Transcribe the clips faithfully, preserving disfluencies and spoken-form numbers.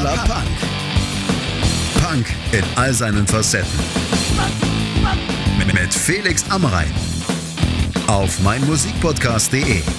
Papala Punk. Punk in all seinen Facetten. Mit Felix Amrein. Auf meinmusikpodcast punkt de.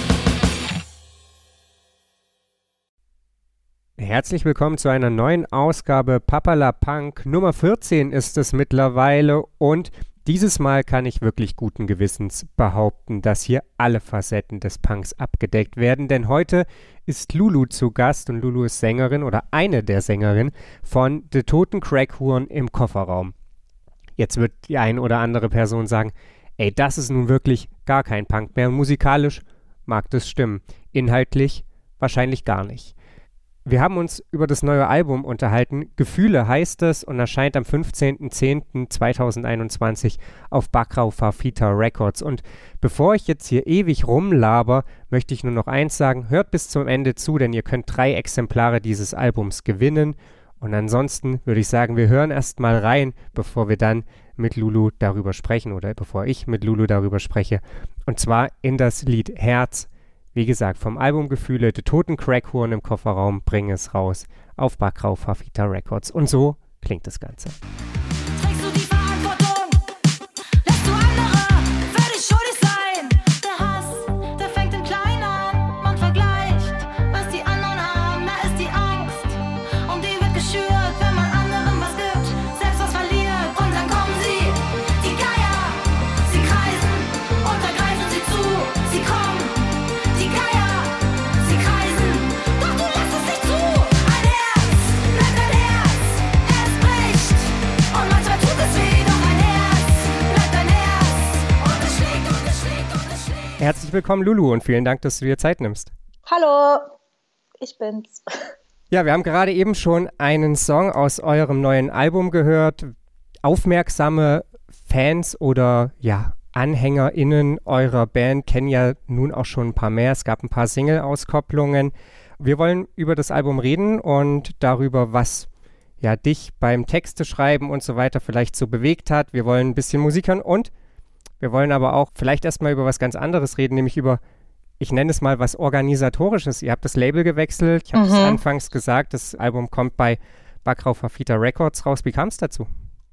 Herzlich willkommen zu einer neuen Ausgabe Papala Punk. Nummer vierzehn ist es mittlerweile und dieses Mal kann ich wirklich guten Gewissens behaupten, dass hier alle Facetten des Punks abgedeckt werden, denn heute ist Lulu zu Gast und Lulu ist Sängerin oder eine der Sängerinnen von The Toten Crackhuren im Kofferraum. Jetzt wird die ein oder andere Person sagen, ey, das ist nun wirklich gar kein Punk mehr. Musikalisch mag das stimmen, inhaltlich wahrscheinlich gar nicht. Wir haben uns über das neue Album unterhalten. Gefühle heißt es und erscheint am fünfzehnten zehnten zweitausendeinundzwanzig auf Bakrau Farfita Records. Und bevor ich jetzt hier ewig rumlaber, möchte ich nur noch eins sagen. Hört bis zum Ende zu, denn ihr könnt drei Exemplare dieses Albums gewinnen. Und ansonsten würde ich sagen, wir hören erst mal rein, bevor wir dann mit Lulu darüber sprechen oder bevor ich mit Lulu darüber spreche. Und zwar in das Lied Herz. Wie gesagt, vom Album Gefühle, Die Toten Crackhuren im Kofferraum, bringen es raus auf Bakrau Farfita Records. Und so klingt das Ganze. Trägst du die Verantwortung? Lässt du andere für dich schuldig sein? Der Hass, der fängt in klein an. Man vergleicht, was die anderen haben, da ist die Angst. Und die wird geschürt, wenn man anderen was gibt, selbst was verliert. Und dann kommen sie, die Geier. Sie kreisen und da greifen sie zu. Sie kommen. Die Geier, sie kreisen, doch du lässt es nicht zu. Ein Herz, bleibt ein Herz, es bricht. Und manchmal tut es weh, doch ein Herz, bleibt ein Herz. Und es schlägt und es schlägt und es schlägt. Herzlich willkommen, Lulu, und vielen Dank, dass du dir Zeit nimmst. Hallo, ich bin's. Ja, wir haben gerade eben schon einen Song aus eurem neuen Album gehört. Aufmerksame Fans oder ja, AnhängerInnen eurer Band kennen ja nun auch schon ein paar mehr. Es gab ein paar Single-Auskopplungen. Wir wollen über das Album reden und darüber, was ja dich beim Texte schreiben und so weiter vielleicht so bewegt hat. Wir wollen ein bisschen Musik hören und wir wollen aber auch vielleicht erstmal über was ganz anderes reden, nämlich über, ich nenne es mal was Organisatorisches. Ihr habt das Label gewechselt. Ich habe es Mhm. anfangs gesagt, das Album kommt bei Bakrau Farfita Records raus. Wie kam es dazu?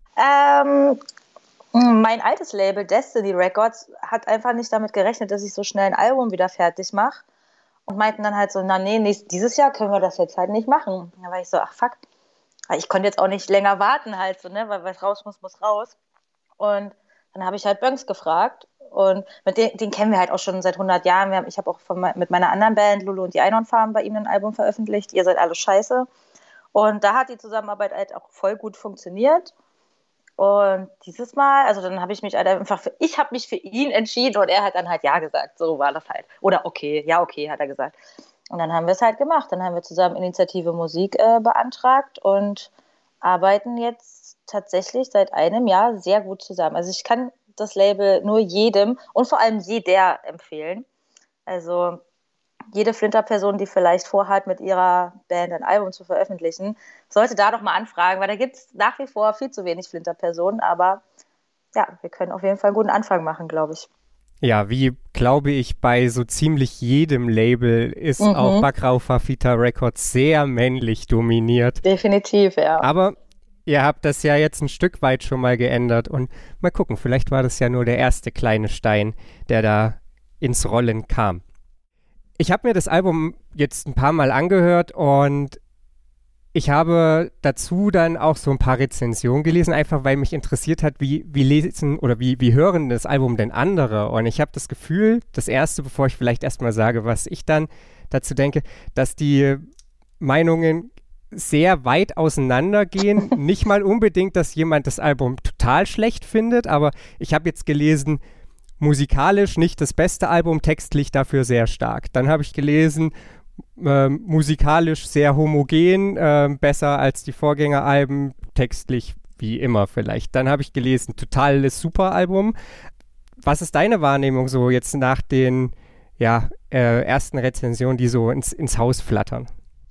Ähm, mein altes Label Destiny Records hat einfach nicht damit gerechnet, dass ich so schnell ein Album wieder fertig mache und meinten dann halt so, na nee, nächst, dieses Jahr können wir das jetzt halt nicht machen. Da war ich so, ach fuck, ich konnte jetzt auch nicht länger warten halt so, ne, weil was raus muss, muss raus. Und dann habe ich halt Bönks gefragt und mit den, den kennen wir halt auch schon seit hundert Jahren. Wir haben, ich habe auch von, mit meiner anderen Band Lulu und die Einhornfarben bei ihm ein Album veröffentlicht. Ihr seid alle scheiße. Und da hat die Zusammenarbeit halt auch voll gut funktioniert. Und dieses Mal, also dann habe ich mich halt einfach für, ich habe mich für ihn entschieden und er hat dann halt ja gesagt, so war das halt. Oder okay, ja okay, hat er gesagt. Und dann haben wir es halt gemacht. Dann haben wir zusammen Initiative Musik äh, beantragt und arbeiten jetzt tatsächlich seit einem Jahr sehr gut zusammen. Also ich kann das Label nur jedem und vor allem jeder empfehlen. Also jede Flinter-Person, die vielleicht vorhat, mit ihrer Band ein Album zu veröffentlichen, sollte da doch mal anfragen, weil da gibt es nach wie vor viel zu wenig Flinter-Personen, aber ja, wir können auf jeden Fall einen guten Anfang machen, glaube ich. Ja, wie glaube ich, bei so ziemlich jedem Label ist Mhm. auch Bakrau Farfita Records sehr männlich dominiert. Definitiv, ja. Aber ihr habt das ja jetzt ein Stück weit schon mal geändert und mal gucken, vielleicht war das ja nur der erste kleine Stein, der da ins Rollen kam. Ich habe mir das Album jetzt ein paar Mal angehört und ich habe dazu dann auch so ein paar Rezensionen gelesen, einfach weil mich interessiert hat, wie, wie lesen oder wie, wie hören das Album denn andere. Und ich habe das Gefühl, das erste, bevor ich vielleicht erstmal sage, was ich dann dazu denke, dass die Meinungen sehr weit auseinandergehen. Nicht mal unbedingt, dass jemand das Album total schlecht findet, aber ich habe jetzt gelesen, musikalisch nicht das beste Album, textlich dafür sehr stark. Dann habe ich gelesen, äh, musikalisch sehr homogen, äh, besser als die Vorgängeralben, textlich wie immer vielleicht. Dann habe ich gelesen, totales Super-Album. Was ist deine Wahrnehmung so jetzt nach den ja, äh, ersten Rezensionen, die so ins, ins Haus flattern?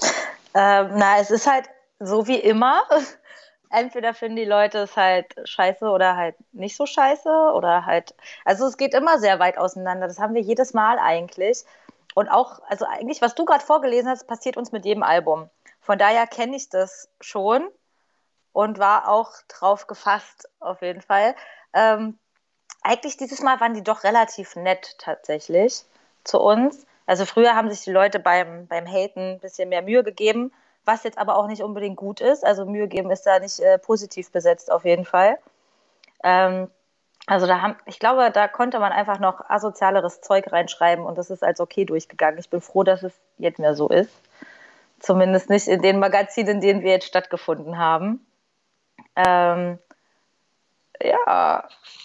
Ähm, na, es ist halt so wie immer. Entweder finden die Leute es halt scheiße oder halt nicht so scheiße oder halt, also es geht immer sehr weit auseinander. Das haben wir jedes Mal eigentlich. Und auch, also eigentlich, was du gerade vorgelesen hast, passiert uns mit jedem Album. Von daher kenne ich das schon und war auch drauf gefasst, auf jeden Fall. Ähm, eigentlich dieses Mal waren die doch relativ nett tatsächlich zu uns. Also früher haben sich die Leute beim, beim Haten ein bisschen mehr Mühe gegeben, was jetzt aber auch nicht unbedingt gut ist. Also Mühe geben ist da nicht äh, positiv besetzt auf jeden Fall. Ähm, also da haben, ich glaube, da konnte man einfach noch asozialeres Zeug reinschreiben und das ist als okay durchgegangen. Ich bin froh, dass es jetzt mehr so ist. Zumindest nicht in den Magazinen, in denen wir jetzt stattgefunden haben. Ähm, ja,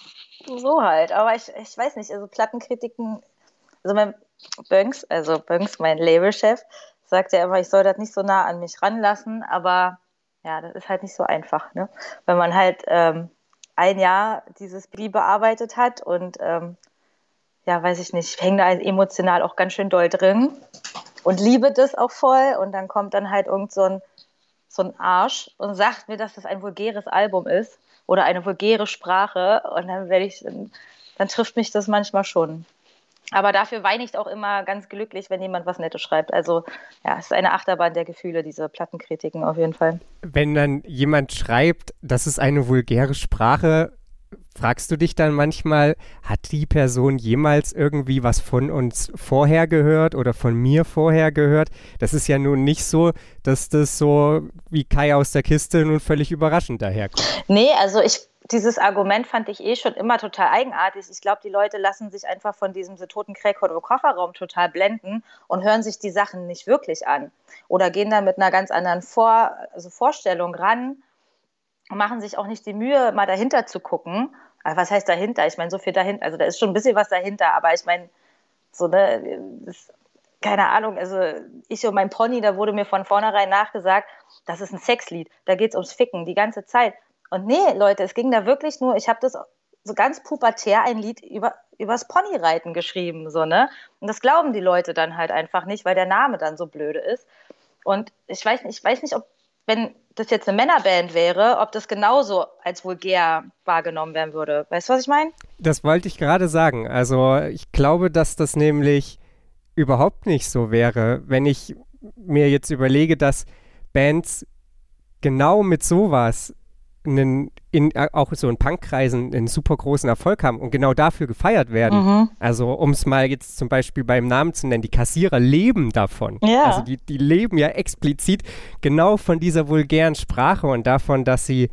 so halt. Aber ich, ich weiß nicht, also Plattenkritiken, also mein Bönks, also Bönks, mein Labelchef, sagt ja immer, ich soll das nicht so nah an mich ranlassen, aber ja, das ist halt nicht so einfach, ne? Wenn man halt ähm, ein Jahr dieses Lied bearbeitet hat und ähm, ja, weiß ich nicht, ich hänge da emotional auch ganz schön doll drin und liebe das auch voll und dann kommt dann halt irgend so ein, so ein Arsch und sagt mir, dass das ein vulgäres Album ist oder eine vulgäre Sprache und dann werde ich, dann, dann trifft mich das manchmal schon. Aber dafür weine ich auch immer ganz glücklich, wenn jemand was Nettes schreibt. Also ja, es ist eine Achterbahn der Gefühle, diese Plattenkritiken auf jeden Fall. Wenn dann jemand schreibt, das ist eine vulgäre Sprache, fragst du dich dann manchmal, hat die Person jemals irgendwie was von uns vorher gehört oder von mir vorher gehört? Das ist ja nun nicht so, dass das so wie Kai aus der Kiste nun völlig überraschend daherkommt. Nee, also ich dieses Argument fand ich eh schon immer total eigenartig. Ich glaube, die Leute lassen sich einfach von diesem so toten Crackcode im Kofferraum total blenden und hören sich die Sachen nicht wirklich an. Oder gehen dann mit einer ganz anderen Vor- also Vorstellung ran und machen sich auch nicht die Mühe, mal dahinter zu gucken. Aber was heißt dahinter? Ich meine, so viel dahinter, also da ist schon ein bisschen was dahinter, aber ich meine, so, ne, das, keine Ahnung, also ich und mein Pony, da wurde mir von vornherein nachgesagt, das ist ein Sexlied, da geht es ums Ficken die ganze Zeit. Und nee, Leute, es ging da wirklich nur, ich habe das so ganz pubertär ein Lied über übers Ponyreiten geschrieben, so, ne? Und das glauben die Leute dann halt einfach nicht, weil der Name dann so blöde ist. Und ich weiß nicht, ich weiß nicht, ob, wenn das jetzt eine Männerband wäre, ob das genauso als vulgär wahrgenommen werden würde. Weißt du, was ich meine? Das wollte ich gerade sagen. Also ich glaube, dass das nämlich überhaupt nicht so wäre, wenn ich mir jetzt überlege, dass Bands genau mit sowas einen, in, auch so in Punkkreisen einen super großen Erfolg haben und genau dafür gefeiert werden. Mhm. Also um es mal jetzt zum Beispiel beim Namen zu nennen, die Kassierer leben davon. Ja. Also die, die leben ja explizit genau von dieser vulgären Sprache und davon, dass sie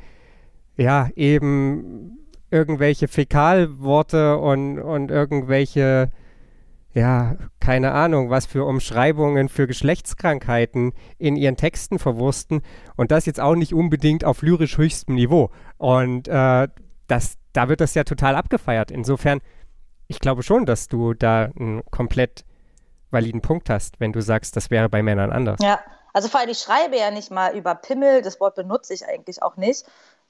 ja eben irgendwelche Fäkalworte und, und irgendwelche ja, keine Ahnung, was für Umschreibungen für Geschlechtskrankheiten in ihren Texten verwursten und das jetzt auch nicht unbedingt auf lyrisch höchstem Niveau. Und äh, das, da wird das ja total abgefeiert. Insofern, ich glaube schon, dass du da einen komplett validen Punkt hast, wenn du sagst, das wäre bei Männern anders. Ja, also vor allem, ich schreibe ja nicht mal über Pimmel, das Wort benutze ich eigentlich auch nicht.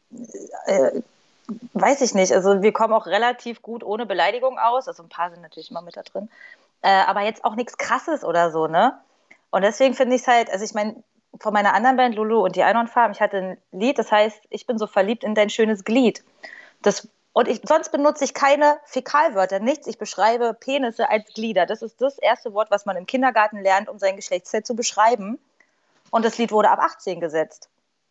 Äh, Weiß ich nicht, also wir kommen auch relativ gut ohne Beleidigung aus, also ein paar sind natürlich immer mit da drin, äh, aber jetzt auch nichts Krasses oder so, ne? Und deswegen finde ich es halt, also ich meine, von meiner anderen Band, Lulu und die Einhornfarben, ich hatte ein Lied, das heißt, ich bin so verliebt in dein schönes Glied. Das, und ich, sonst benutze ich keine Fäkalwörter, nichts, ich beschreibe Penisse als Glieder. Das ist das erste Wort, was man im Kindergarten lernt, um sein Geschlechtsteil zu beschreiben. Und das Lied wurde ab achtzehn gesetzt.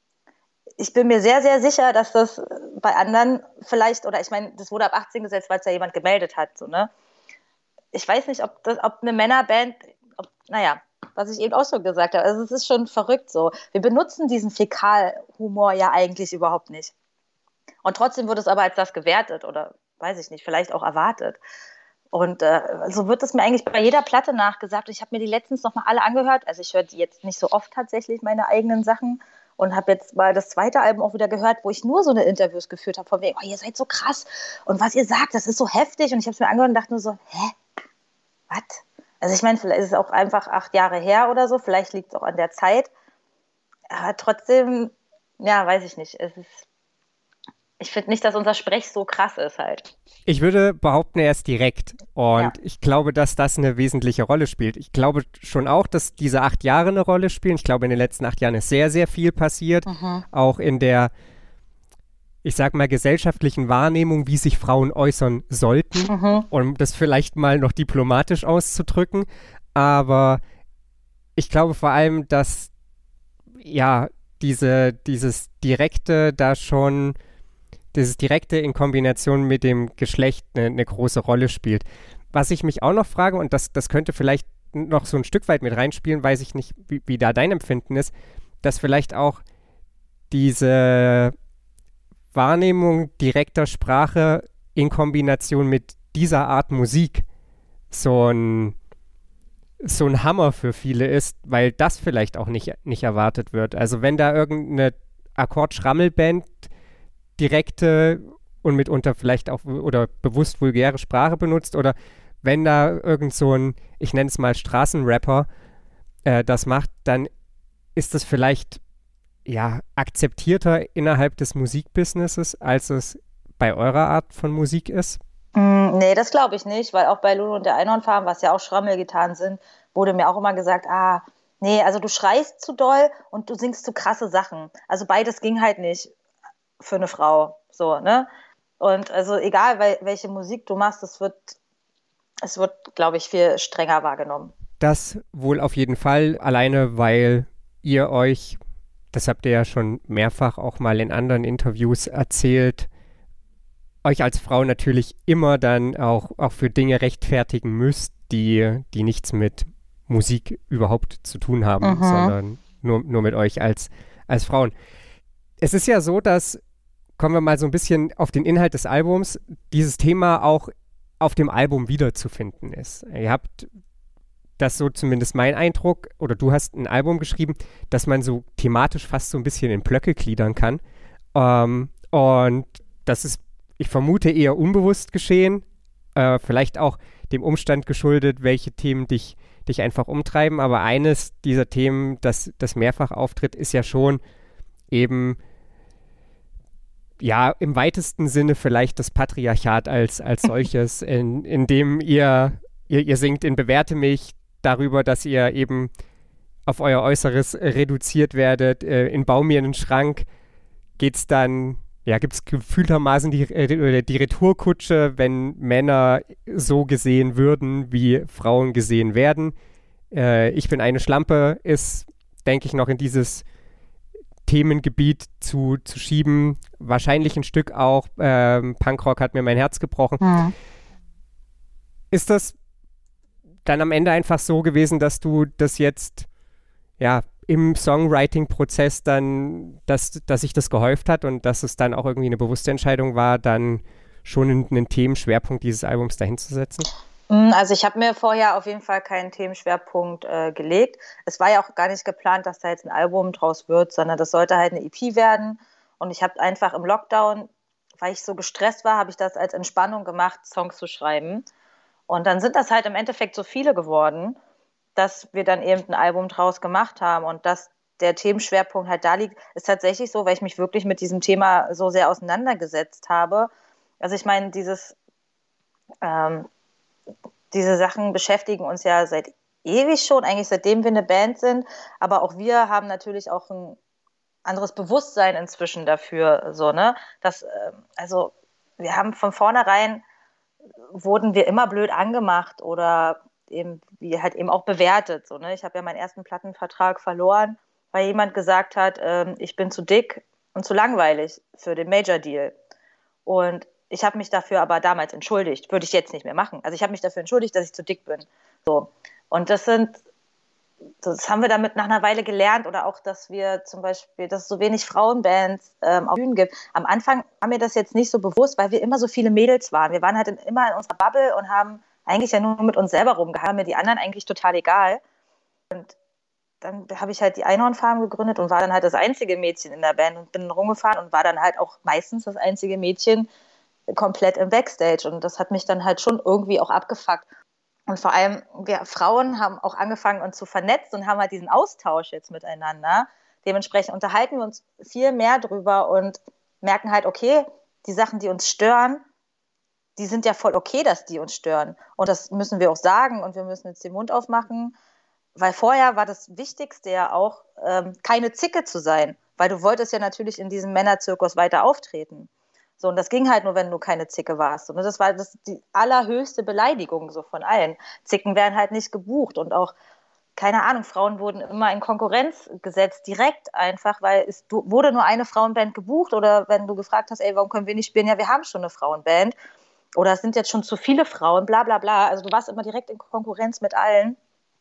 Ich bin mir sehr, sehr sicher, dass das bei anderen vielleicht, oder ich meine, das wurde ab achtzehn gesetzt, weil es ja jemand gemeldet hat, so, ne? Ich weiß nicht, ob das, ob eine Männerband, ob, naja, was ich eben auch schon gesagt habe, also es ist schon verrückt so. Wir benutzen diesen Fäkalhumor ja eigentlich überhaupt nicht. Und trotzdem wird es aber als das gewertet oder, weiß ich nicht, vielleicht auch erwartet. Und äh, so wird es mir eigentlich bei jeder Platte nachgesagt. Ich habe mir die letztens nochmal alle angehört, also ich höre die jetzt nicht so oft tatsächlich, meine eigenen Sachen, und habe jetzt mal das zweite Album auch wieder gehört, wo ich nur so eine Interviews geführt habe, von wegen, oh, ihr seid so krass und was ihr sagt, das ist so heftig. Und ich habe es mir angehört und dachte nur so, hä? Was? Also ich meine, vielleicht ist es auch einfach acht Jahre her oder so, vielleicht liegt es auch an der Zeit. Aber trotzdem, ja, weiß ich nicht. Es ist, ich finde nicht, dass unser Sprech so krass ist halt. Ich würde behaupten, er ist direkt. Und Ja. ich glaube, dass das eine wesentliche Rolle spielt. Ich glaube schon auch, dass diese acht Jahre eine Rolle spielen. Ich glaube, in den letzten acht Jahren ist sehr, sehr viel passiert. Mhm. Auch in der, ich sag mal, gesellschaftlichen Wahrnehmung, wie sich Frauen äußern sollten. Mhm. Um das vielleicht mal noch diplomatisch auszudrücken. Aber ich glaube vor allem, dass ja, diese, dieses Direkte da schon, dieses Direkte in Kombination mit dem Geschlecht eine, eine große Rolle spielt. Was ich mich auch noch frage, und das, das könnte vielleicht noch so ein Stück weit mit reinspielen, weiß ich nicht, wie, wie da dein Empfinden ist, dass vielleicht auch diese Wahrnehmung direkter Sprache in Kombination mit dieser Art Musik so ein, so ein Hammer für viele ist, weil das vielleicht auch nicht, nicht erwartet wird. Also wenn da irgendeine Akkord-Schrammelband direkte und mitunter vielleicht auch oder bewusst vulgäre Sprache benutzt oder wenn da irgend so ein, ich nenne es mal Straßenrapper, äh, das macht, dann ist das vielleicht ja akzeptierter innerhalb des Musikbusinesses, als es bei eurer Art von Musik ist? Mm, nee, das glaube ich nicht, weil auch bei Lulu und der Einhornfarm, was ja auch Schrammelgitarren sind, wurde mir auch immer gesagt, ah, nee, also du schreist zu doll und du singst zu krasse Sachen. Also beides ging halt nicht für eine Frau, so, ne? Und also egal, wel- welche Musik du machst, es wird, es wird, glaube ich, viel strenger wahrgenommen. Das wohl auf jeden Fall, alleine weil ihr euch, das habt ihr ja schon mehrfach auch mal in anderen Interviews erzählt, euch als Frau natürlich immer dann auch, auch für Dinge rechtfertigen müsst, die, die nichts mit Musik überhaupt zu tun haben, Mhm. sondern nur, nur mit euch als, als Frauen. Es ist ja so, dass, kommen wir mal so ein bisschen auf den Inhalt des Albums, dieses Thema auch auf dem Album wiederzufinden ist. Ihr habt, das so zumindest mein Eindruck, oder du hast ein Album geschrieben, dass man so thematisch fast so ein bisschen in Blöcke gliedern kann. Ähm, und das ist, ich vermute, eher unbewusst geschehen, äh, vielleicht auch dem Umstand geschuldet, welche Themen dich, dich einfach umtreiben. Aber eines dieser Themen, das, das mehrfach auftritt, ist ja schon eben, ja, im weitesten Sinne vielleicht das Patriarchat als, als solches, in, in dem ihr, ihr, ihr singt in Bewährte mich darüber, dass ihr eben auf euer Äußeres reduziert werdet. Äh, in Bau mir einen Schrank geht's dann, ja, gibt es gefühltermaßen die, äh, die Retourkutsche, wenn Männer so gesehen würden, wie Frauen gesehen werden. Äh, ich bin eine Schlampe ist, denke ich, noch in dieses Themengebiet zu, zu schieben. Wahrscheinlich ein Stück auch, ähm, Punkrock hat mir mein Herz gebrochen. Mhm. Ist das dann am Ende einfach so gewesen, dass du das jetzt, ja, im Songwriting-Prozess dann, dass, dass sich das gehäuft hat und dass es dann auch irgendwie eine bewusste Entscheidung war, dann schon einen, einen Themenschwerpunkt dieses Albums dahin zu setzen? Mm, Also ich habe mir vorher auf jeden Fall keinen Themenschwerpunkt äh, gelegt. Es war ja auch gar nicht geplant, dass da jetzt ein Album draus wird, sondern das sollte halt eine E P werden. Und ich habe einfach im Lockdown, weil ich so gestresst war, habe ich das als Entspannung gemacht, Songs zu schreiben. Und dann sind das halt im Endeffekt so viele geworden, dass wir dann eben ein Album draus gemacht haben. Und dass der Themenschwerpunkt halt da liegt, ist tatsächlich so, weil ich mich wirklich mit diesem Thema so sehr auseinandergesetzt habe. Also ich meine, dieses... Ähm, diese Sachen beschäftigen uns ja seit ewig schon, eigentlich seitdem wir eine Band sind. Aber auch wir haben natürlich auch ein anderes Bewusstsein inzwischen dafür. So, ne? Das, äh, also wir haben von vornherein, wurden wir immer blöd angemacht oder eben, wie halt eben auch bewertet. So, ne? Ich habe ja meinen ersten Plattenvertrag verloren, weil jemand gesagt hat, ähm, ich bin zu dick und zu langweilig für den Major Deal. Und ich habe mich dafür aber damals entschuldigt. Würde ich jetzt nicht mehr machen. Also ich habe mich dafür entschuldigt, dass ich zu dick bin. So. Und das sind, das haben wir damit nach einer Weile gelernt. Oder auch, dass wir zum Beispiel, dass es so wenig Frauenbands ähm, auf Bühnen gibt. Am Anfang war mir das jetzt nicht so bewusst, weil wir immer so viele Mädels waren. Wir waren halt in, immer in unserer Bubble und haben eigentlich ja nur mit uns selber rumgehangen. Mir die anderen eigentlich total egal. Und dann habe ich halt die Einhornfarm gegründet und war dann halt das einzige Mädchen in der Band und bin rumgefahren und war dann halt auch meistens das einzige Mädchen komplett im Backstage. Und das hat mich dann halt schon irgendwie auch abgefuckt. Und vor allem, wir Frauen haben auch angefangen, uns zu vernetzen und haben halt diesen Austausch jetzt miteinander. Dementsprechend unterhalten wir uns viel mehr drüber und merken halt, okay, die Sachen, die uns stören, die sind ja voll okay, dass die uns stören. Und das müssen wir auch sagen und wir müssen jetzt den Mund aufmachen, weil vorher war das Wichtigste ja auch, ähm, keine Zicke zu sein, weil du wolltest ja natürlich in diesem Männerzirkus weiter auftreten. So, und das ging halt nur, wenn du keine Zicke warst. Und das war das die allerhöchste Beleidigung so von allen. Zicken werden halt nicht gebucht. Und auch keine Ahnung, Frauen wurden immer in Konkurrenz gesetzt, direkt einfach, weil es wurde nur eine Frauenband gebucht oder wenn du gefragt hast, ey, warum können wir nicht spielen? Ja, wir haben schon eine Frauenband oder es sind jetzt schon zu viele Frauen, bla bla bla. Also du warst immer direkt in Konkurrenz mit allen.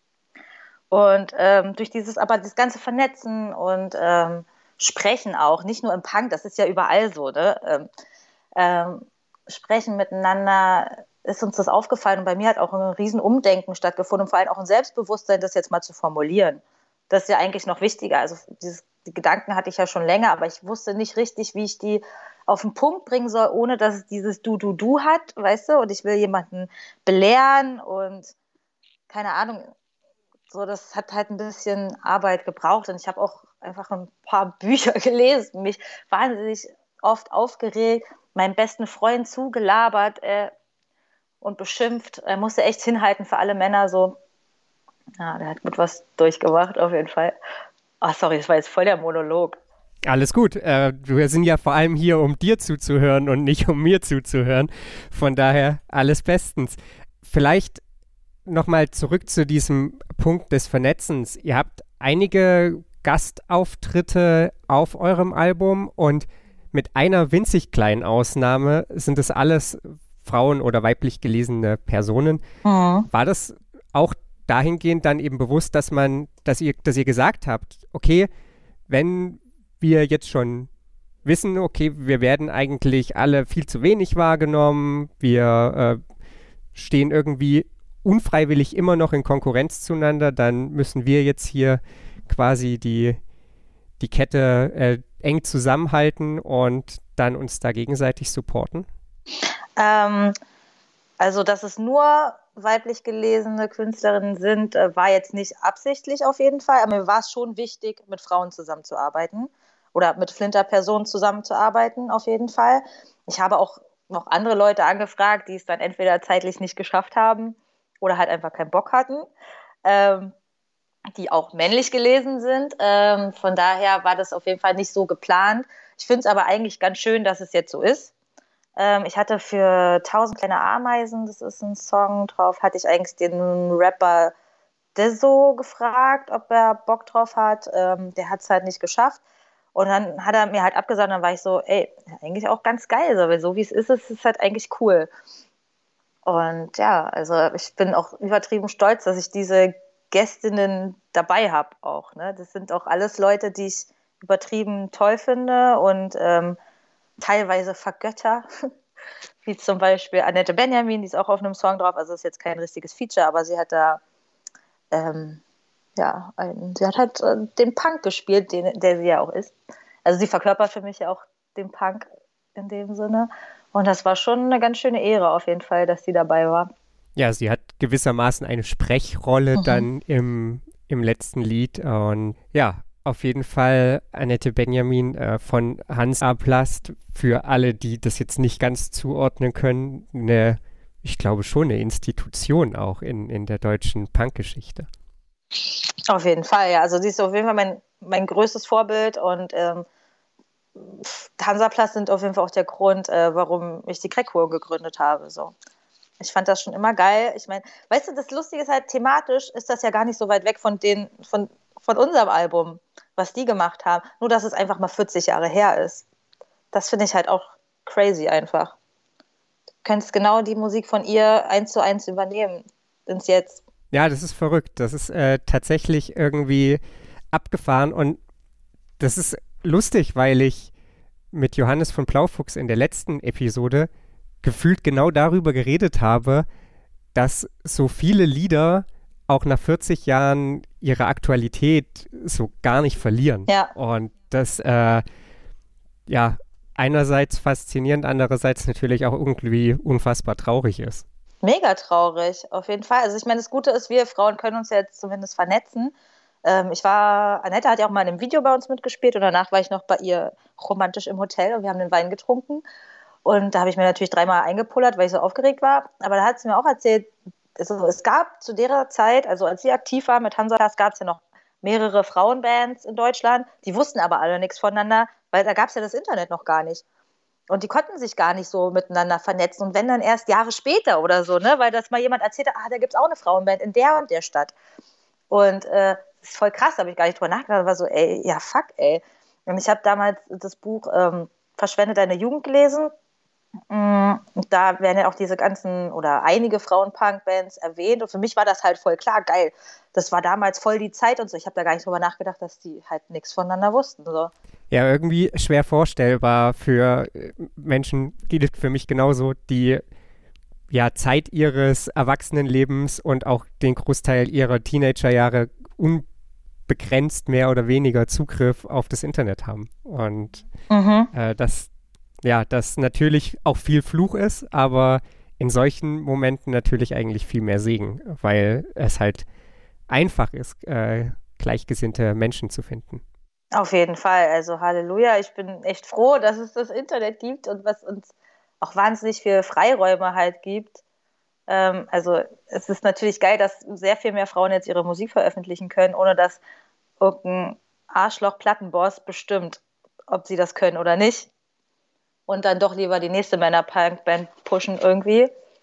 Und ähm, durch dieses, aber das ganze Vernetzen und ähm, Sprechen auch, nicht nur im Punk, das ist ja überall so, ne? Ähm, ähm, Sprechen miteinander, ist uns das aufgefallen und bei mir hat auch ein riesen Umdenken stattgefunden und vor allem auch ein Selbstbewusstsein, das jetzt mal zu formulieren. Das ist ja eigentlich noch wichtiger. Also dieses, die Gedanken hatte ich ja schon länger, aber ich wusste nicht richtig, wie ich die auf den Punkt bringen soll, ohne dass es dieses Du-Du-Du hat, weißt du? Und ich will jemanden belehren und keine Ahnung, so, das hat halt ein bisschen Arbeit gebraucht und ich habe auch einfach ein paar Bücher gelesen, mich wahnsinnig oft aufgeregt, meinem besten Freund zugelabert äh, und beschimpft. Er musste echt hinhalten für alle Männer, so. Ja, der hat gut was durchgemacht, auf jeden Fall. Ach, sorry, das war jetzt voll der Monolog. Alles gut. Äh, wir sind ja vor allem hier, um dir zuzuhören und nicht um mir zuzuhören. Von daher alles bestens. Vielleicht nochmal zurück zu diesem Punkt des Vernetzens. Ihr habt einige Gastauftritte auf eurem Album und mit einer winzig kleinen Ausnahme sind es alles Frauen oder weiblich gelesene Personen. Mhm. War das auch dahingehend dann eben bewusst, dass man, dass ihr, dass ihr gesagt habt, okay, wenn wir jetzt schon wissen, okay, wir werden eigentlich alle viel zu wenig wahrgenommen, wir äh, stehen irgendwie unfreiwillig immer noch in Konkurrenz zueinander, dann müssen wir jetzt hier quasi die, die Kette äh, eng zusammenhalten und dann uns da gegenseitig supporten? Ähm, also, dass es nur weiblich gelesene Künstlerinnen sind, äh, war jetzt nicht absichtlich auf jeden Fall, aber mir war es schon wichtig, mit Frauen zusammenzuarbeiten oder mit Flinter-Personen zusammenzuarbeiten auf jeden Fall. Ich habe auch noch andere Leute angefragt, die es dann entweder zeitlich nicht geschafft haben oder halt einfach keinen Bock hatten, ähm, die auch männlich gelesen sind. Ähm, von daher war das auf jeden Fall nicht so geplant. Ich finde es aber eigentlich ganz schön, dass es jetzt so ist. Ähm, ich hatte für Tausend kleine Ameisen, das ist ein Song drauf, hatte ich eigentlich den Rapper Dizzo gefragt, ob er Bock drauf hat. Ähm, der hat es halt nicht geschafft. Und dann hat er mir halt abgesagt und dann war ich so, ey, eigentlich auch ganz geil, weil so wie es ist, ist es halt eigentlich cool. Und ja, also ich bin auch übertrieben stolz, dass ich diese Gästinnen dabei habe auch. Ne? Das sind auch alles Leute, die ich übertrieben toll finde und ähm, teilweise vergötter. Wie zum Beispiel Annette Benjamin, die ist auch auf einem Song drauf. Also ist jetzt kein richtiges Feature, aber sie hat da ähm, ja, ein, sie hat halt äh, den Punk gespielt, den, der sie ja auch ist. Also sie verkörpert für mich ja auch den Punk in dem Sinne. Und das war schon eine ganz schöne Ehre auf jeden Fall, dass sie dabei war. Ja, sie hat gewissermaßen eine Sprechrolle mhm. dann im, im letzten Lied. Und ja, auf jeden Fall Annette Benjamin äh, von Hans Aplast. Für alle, die das jetzt nicht ganz zuordnen können, eine, ich glaube schon eine Institution auch in, in der deutschen Punkgeschichte. Auf jeden Fall, ja. Also sie ist auf jeden Fall mein, mein größtes Vorbild und ähm, Hansaplast sind auf jeden Fall auch der Grund, äh, warum ich die Crackhure gegründet habe. So. Ich fand das schon immer geil. Ich meine, weißt du, das Lustige ist halt, thematisch ist das ja gar nicht so weit weg von, den, von, von unserem Album, was die gemacht haben. Nur, dass es einfach mal vierzig Jahre her ist. Das finde ich halt auch crazy einfach. Du könntest genau die Musik von ihr eins zu eins übernehmen ins Jetzt. Ja, das ist verrückt. Das ist äh, tatsächlich irgendwie abgefahren und das ist lustig, weil ich mit Johannes von Blaufuchs in der letzten Episode gefühlt genau darüber geredet habe, dass so viele Lieder auch nach vierzig Jahren ihre Aktualität so gar nicht verlieren. Ja. Und das, äh, ja, einerseits faszinierend, andererseits natürlich auch irgendwie unfassbar traurig ist. Mega traurig, auf jeden Fall. Also ich meine, das Gute ist, wir Frauen können uns ja jetzt zumindest vernetzen. Ähm, ich war, Annette hat ja auch mal in einem Video bei uns mitgespielt und danach war ich noch bei ihr romantisch im Hotel und wir haben den Wein getrunken. Und da habe ich mir natürlich dreimal eingepullert, weil ich so aufgeregt war. Aber da hat sie mir auch erzählt, also es gab zu der Zeit, also als sie aktiv war mit Hansaplast, gab es ja noch mehrere Frauenbands in Deutschland. Die wussten aber alle nichts voneinander, weil da gab es ja das Internet noch gar nicht. Und die konnten sich gar nicht so miteinander vernetzen. Und wenn dann erst Jahre später oder so, ne, weil das mal jemand erzählt hat, ah, da gibt es auch eine Frauenband in der und der Stadt. Und äh, das ist voll krass, da habe ich gar nicht drüber nachgedacht. War so, ey, ja fuck, ey. Und ich habe damals das Buch ähm, Verschwende deine Jugend gelesen. Und da werden ja auch diese ganzen oder einige Frauen-Punk-Bands erwähnt. Und für mich war das halt voll klar, geil. Das war damals voll die Zeit und so. Ich habe da gar nicht drüber nachgedacht, dass die halt nichts voneinander wussten. So. Ja, irgendwie schwer vorstellbar für äh, Menschen, gilt für mich genauso, die ja Zeit ihres Erwachsenenlebens und auch den Großteil ihrer Teenagerjahre unbegrenzt mehr oder weniger Zugriff auf das Internet haben. Und Mhm. äh, das, ja, das natürlich auch viel Fluch ist, aber in solchen Momenten natürlich eigentlich viel mehr Segen, weil es halt einfach ist, äh, gleichgesinnte Menschen zu finden. Auf jeden Fall. Also Halleluja. Ich bin echt froh, dass es das Internet gibt und was uns auch wahnsinnig viele Freiräume halt gibt. Ähm, also es ist natürlich geil, dass sehr viel mehr Frauen jetzt ihre Musik veröffentlichen können, ohne dass irgendein Arschloch-Plattenboss bestimmt, ob sie das können oder nicht. Und dann doch lieber die nächste Männer-Punk-Band pushen irgendwie.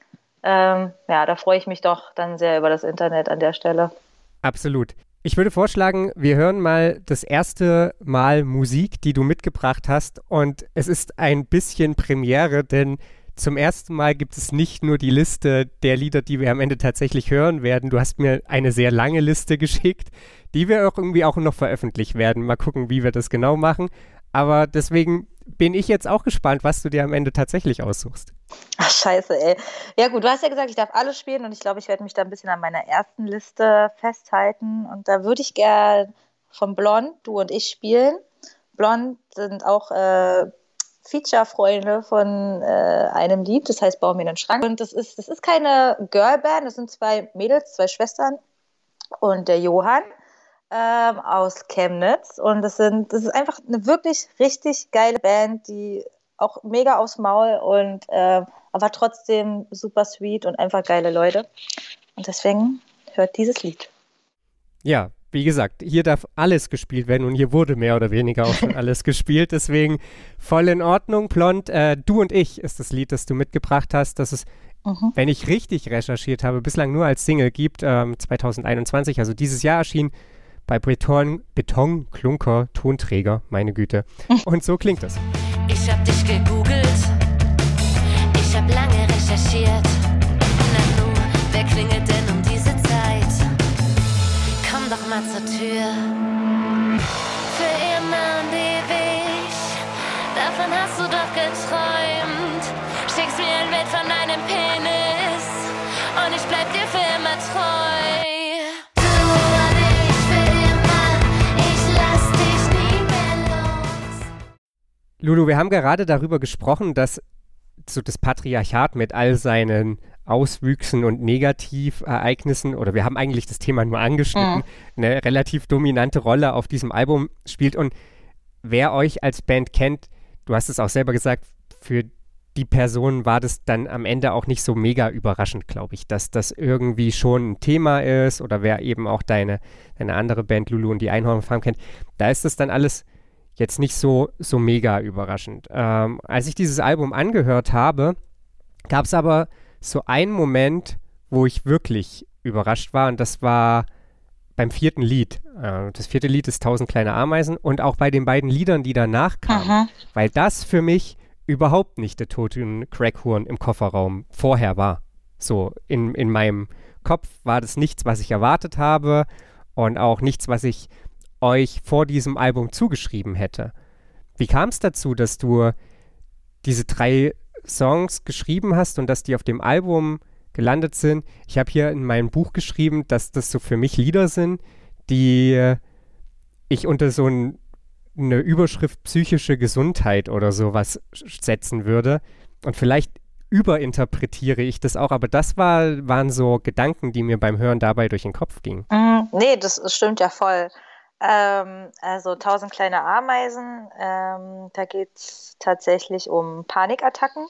Ähm, ja, da freue ich mich doch dann sehr über das Internet an der Stelle. Absolut. Ich würde vorschlagen, wir hören mal das erste Mal Musik, die du mitgebracht hast. Und es ist ein bisschen Premiere, denn zum ersten Mal gibt es nicht nur die Liste der Lieder, die wir am Ende tatsächlich hören werden. Du hast mir eine sehr lange Liste geschickt, die wir auch irgendwie auch noch veröffentlicht werden. Mal gucken, wie wir das genau machen. Aber deswegen bin ich jetzt auch gespannt, was du dir am Ende tatsächlich aussuchst. Ach, scheiße, ey. Ja gut, du hast ja gesagt, ich darf alles spielen und ich glaube, ich werde mich da ein bisschen an meiner ersten Liste festhalten. Und da würde ich gern von Blond, du und ich spielen. Blond sind auch äh, Feature-Freunde von äh, einem Lied, das heißt Bau mir einen Schrank. Und das ist, das ist keine Girlband, das sind zwei Mädels, zwei Schwestern und der Johann ähm, aus Chemnitz. Und das, sind, das ist einfach eine wirklich richtig geile Band, die auch mega aufs Maul und äh, aber trotzdem super sweet und einfach geile Leute. Und deswegen hört dieses Lied. Ja, wie gesagt, hier darf alles gespielt werden und hier wurde mehr oder weniger auch schon alles gespielt. Deswegen voll in Ordnung. Blond, äh, Du und ich ist das Lied, das du mitgebracht hast, das es, Mhm. wenn ich richtig recherchiert habe, bislang nur als Single gibt, ähm, zwanzig einundzwanzig, also dieses Jahr erschien bei Beton, Beton Klunker Tonträger, meine Güte. Und so klingt es. Ich hab dich gegoogelt, ich hab lange recherchiert. Na nu, wer klingelt denn um diese Zeit? Komm doch mal zur Tür. Für immer und ewig, davon hast du doch geträumt. Schickst mir ein Bild von deinem Penis und ich bleib dir für immer treu. Du und ich für immer, ich lass dich nie mehr los. Lulu, wir haben gerade darüber gesprochen, dass so das Patriarchat mit all seinen Auswüchsen und Negativereignissen, oder wir haben eigentlich das Thema nur angeschnitten, eine relativ dominante Rolle auf diesem Album spielt. Und wer euch als Band kennt, du hast es auch selber gesagt, für die Person war das dann am Ende auch nicht so mega überraschend, glaube ich, dass das irgendwie schon ein Thema ist, oder wer eben auch deine, deine andere Band Lulu und die Einhornfarm kennt, da ist das dann alles jetzt nicht so, so mega überraschend. Ähm, als ich dieses Album angehört habe, gab es aber so einen Moment, wo ich wirklich überrascht war, und das war beim vierten Lied. Äh, das vierte Lied ist Tausend kleine Ameisen, und auch bei den beiden Liedern, die danach kamen, Aha. weil das für mich überhaupt nicht der toten Crackhorn im Kofferraum vorher war. So, in, in meinem Kopf war das nichts, was ich erwartet habe, und auch nichts, was ich euch vor diesem Album zugeschrieben hätte. Wie kam es dazu, dass du diese drei Songs geschrieben hast und dass die auf dem Album gelandet sind? Ich habe hier in meinem Buch geschrieben, dass das so für mich Lieder sind, die ich unter so ein, eine Überschrift psychische Gesundheit oder sowas setzen würde. Und vielleicht überinterpretiere ich das auch, aber das war, waren so Gedanken, die mir beim Hören dabei durch den Kopf gingen. Mhm. Nee, das das stimmt ja voll. Ähm, also Tausend kleine Ameisen, ähm, da geht es tatsächlich um Panikattacken.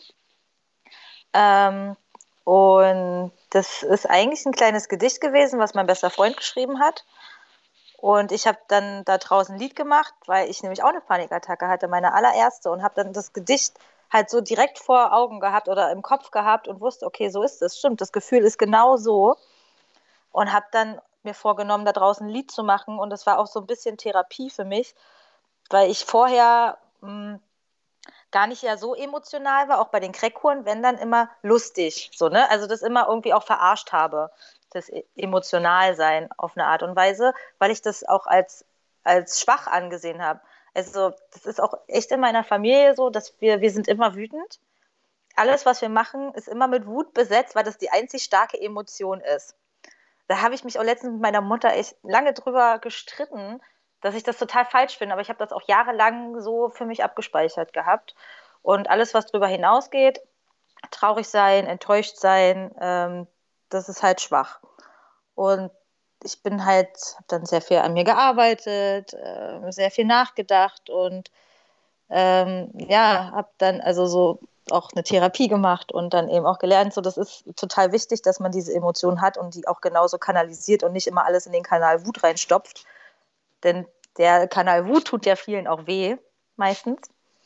Ähm, und das ist eigentlich ein kleines Gedicht gewesen, was mein bester Freund geschrieben hat. Und ich habe dann da draußen ein Lied gemacht, weil ich nämlich auch eine Panikattacke hatte, meine allererste, und habe dann das Gedicht halt so direkt vor Augen gehabt oder im Kopf gehabt und wusste, okay, so ist es, stimmt, das Gefühl ist genau so. Und habe dann mir vorgenommen, da draußen ein Lied zu machen. Und das war auch so ein bisschen Therapie für mich, weil ich vorher mh, gar nicht ja so emotional war, auch bei den Crackhuren, wenn dann immer lustig. So, ne? Also das immer irgendwie auch verarscht habe, das e- Emotionalsein auf eine Art und Weise, weil ich das auch als, als schwach angesehen habe. Also das ist auch echt in meiner Familie so, dass wir, wir sind immer wütend. Alles, was wir machen, ist immer mit Wut besetzt, weil das die einzig starke Emotion ist. Da habe ich mich auch letztens mit meiner Mutter echt lange drüber gestritten, dass ich das total falsch finde. Aber ich habe das auch jahrelang so für mich abgespeichert gehabt. Und alles, was darüber hinausgeht, traurig sein, enttäuscht sein, ähm, das ist halt schwach. Und ich bin halt, habe dann sehr viel an mir gearbeitet, äh, sehr viel nachgedacht und ähm, ja, habe dann also so auch eine Therapie gemacht und dann eben auch gelernt, so das ist total wichtig, dass man diese Emotionen hat und die auch genauso kanalisiert und nicht immer alles in den Kanal Wut reinstopft. Denn der Kanal Wut tut ja vielen auch weh, meistens.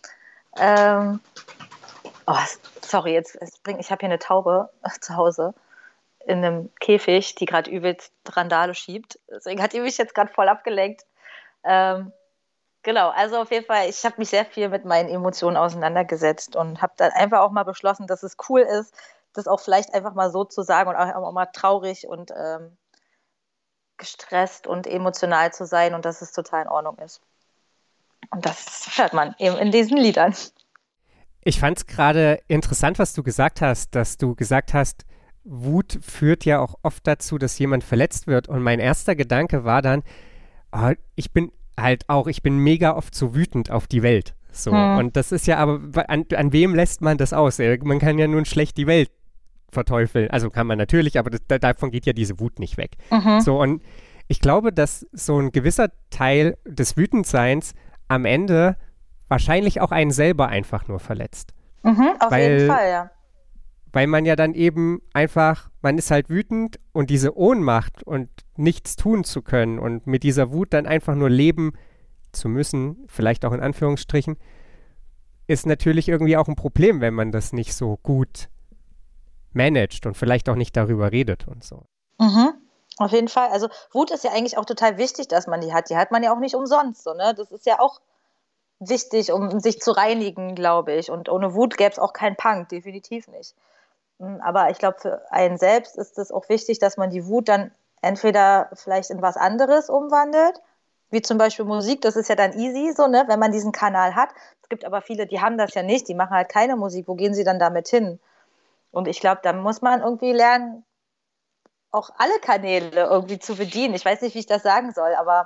Ähm, oh, sorry, jetzt, jetzt bring, ich habe hier eine Taube zu Hause in einem Käfig, die gerade übelst Randale schiebt. Deswegen hat die mich jetzt gerade voll abgelenkt. Ähm, Genau, also auf jeden Fall, ich habe mich sehr viel mit meinen Emotionen auseinandergesetzt und habe dann einfach auch mal beschlossen, dass es cool ist, das auch vielleicht einfach mal so zu sagen und auch, auch mal traurig und ähm, gestresst und emotional zu sein und dass es total in Ordnung ist. Und das hört man eben in diesen Liedern. Ich fand es gerade interessant, was du gesagt hast, dass du gesagt hast, Wut führt ja auch oft dazu, dass jemand verletzt wird. Und mein erster Gedanke war dann, oh, ich bin halt auch, ich bin mega oft so wütend auf die Welt. So. Hm. Und das ist ja aber, an, an wem lässt man das aus? Man kann ja nun schlecht die Welt verteufeln. Also kann man natürlich, aber das, davon geht ja diese Wut nicht weg. Mhm. So, und ich glaube, dass so ein gewisser Teil des Wütendseins am Ende wahrscheinlich auch einen selber einfach nur verletzt. Mhm, auf weil, jeden Fall, ja. Weil man ja dann eben einfach, man ist halt wütend und diese Ohnmacht und nichts tun zu können und mit dieser Wut dann einfach nur leben zu müssen, vielleicht auch in Anführungsstrichen, ist natürlich irgendwie auch ein Problem, wenn man das nicht so gut managt und vielleicht auch nicht darüber redet und so. Mhm, auf jeden Fall. Also Wut ist ja eigentlich auch total wichtig, dass man die hat. Die hat man ja auch nicht umsonst, so, ne? Das ist ja auch wichtig, um sich zu reinigen, glaube ich. Und ohne Wut gäbe es auch keinen Punk, definitiv nicht. Aber ich glaube, für einen selbst ist es auch wichtig, dass man die Wut dann entweder vielleicht in was anderes umwandelt, wie zum Beispiel Musik, das ist ja dann easy, so, ne, wenn man diesen Kanal hat. Es gibt aber viele, die haben das ja nicht, die machen halt keine Musik. Wo gehen sie dann damit hin? Und ich glaube, da muss man irgendwie lernen, auch alle Kanäle irgendwie zu bedienen. Ich weiß nicht, wie ich das sagen soll, aber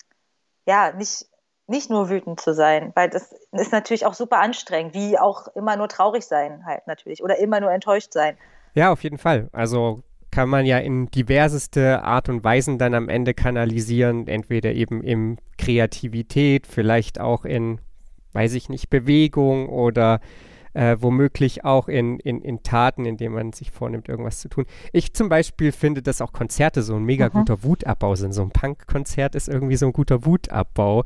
ja, nicht, nicht nur wütend zu sein, weil das ist natürlich auch super anstrengend, wie auch immer nur traurig sein halt natürlich oder immer nur enttäuscht sein. Ja, auf jeden Fall. Also kann man ja in diverseste Art und Weisen dann am Ende kanalisieren, entweder eben in Kreativität, vielleicht auch in, weiß ich nicht, Bewegung oder äh, womöglich auch in, in, in Taten, indem man sich vornimmt, irgendwas zu tun. Ich zum Beispiel finde, dass auch Konzerte so ein mega mhm. guter Wutabbau sind. So ein Punk-Konzert ist irgendwie so ein guter Wutabbau.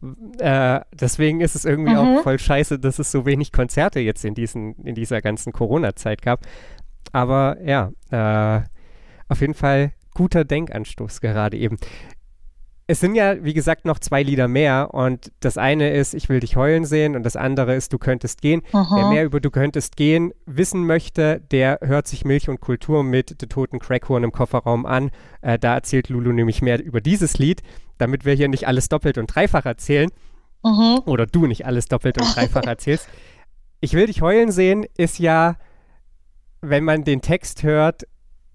Äh, deswegen ist es irgendwie mhm. auch voll scheiße, dass es so wenig Konzerte jetzt in, diesen, in dieser ganzen Corona-Zeit gab. Aber ja, äh, auf jeden Fall guter Denkanstoß gerade eben. Es sind ja, wie gesagt, noch zwei Lieder mehr und das eine ist, ich will dich heulen sehen und das andere ist, du könntest gehen. Aha. Wer mehr über du könntest gehen wissen möchte, der hört sich Milch und Kultur mit The Toten Crackhorn im Kofferraum an. Äh, da erzählt Lulu nämlich mehr über dieses Lied, damit wir hier nicht alles doppelt und dreifach erzählen. Aha. Oder du nicht alles doppelt und dreifach erzählst. Ich will dich heulen sehen ist ja, wenn man den Text hört,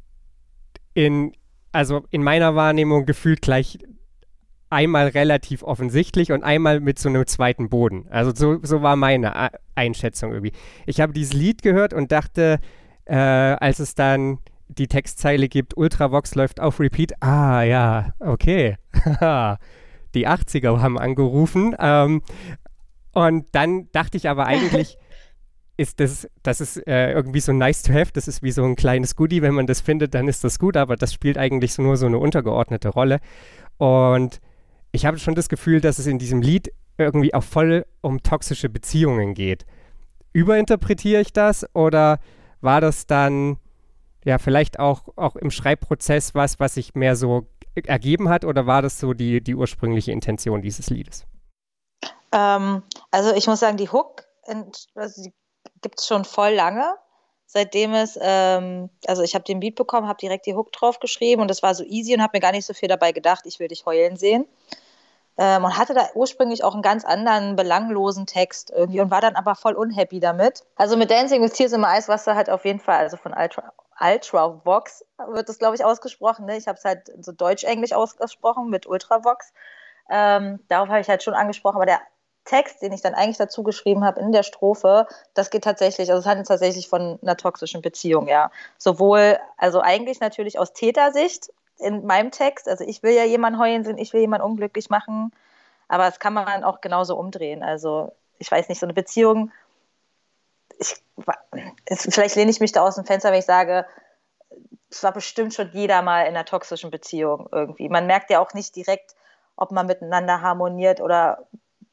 in, also in meiner Wahrnehmung gefühlt gleich einmal relativ offensichtlich und einmal mit so einem zweiten Boden. Also so, so war meine Einschätzung irgendwie. Ich habe dieses Lied gehört und dachte, äh, als es dann die Textzeile gibt, Ultravox läuft auf Repeat, ah ja, okay, die achtziger haben angerufen. Ähm, und dann dachte ich aber eigentlich, ist das, das ist äh, irgendwie so nice to have, das ist wie so ein kleines Goodie, wenn man das findet, dann ist das gut, aber das spielt eigentlich so nur so eine untergeordnete Rolle. Und ich habe schon das Gefühl, dass es in diesem Lied irgendwie auch voll um toxische Beziehungen geht. Überinterpretiere ich das oder war das dann ja vielleicht auch, auch im Schreibprozess was, was ich mehr so ergeben hat oder war das so die, die ursprüngliche Intention dieses Liedes? Ähm, also ich muss sagen, die Hook, also die gibt es schon voll lange. Seitdem es, ähm, also ich habe den Beat bekommen, habe direkt die Hook drauf geschrieben und das war so easy und habe mir gar nicht so viel dabei gedacht, ich will dich heulen sehen. Ähm, und hatte da ursprünglich auch einen ganz anderen, belanglosen Text irgendwie und war dann aber voll unhappy damit. Also mit Dancing with Tears in My Eyes warst du halt auf jeden Fall, also von Ultra, Ultravox wird das, glaube ich, ausgesprochen. Ne? Ich habe es halt so deutsch-englisch ausgesprochen mit Ultravox. Ähm, darauf habe ich halt schon angesprochen, aber der Text, den ich dann eigentlich dazu geschrieben habe in der Strophe, das geht tatsächlich, also es handelt tatsächlich von einer toxischen Beziehung, ja. Sowohl, also eigentlich natürlich aus Tätersicht in meinem Text, also ich will ja jemanden heulen sehen, ich will jemanden unglücklich machen, aber das kann man auch genauso umdrehen. Also ich weiß nicht, so eine Beziehung, ich, vielleicht lehne ich mich da aus dem Fenster, wenn ich sage, es war bestimmt schon jeder mal in einer toxischen Beziehung irgendwie. Man merkt ja auch nicht direkt, ob man miteinander harmoniert oder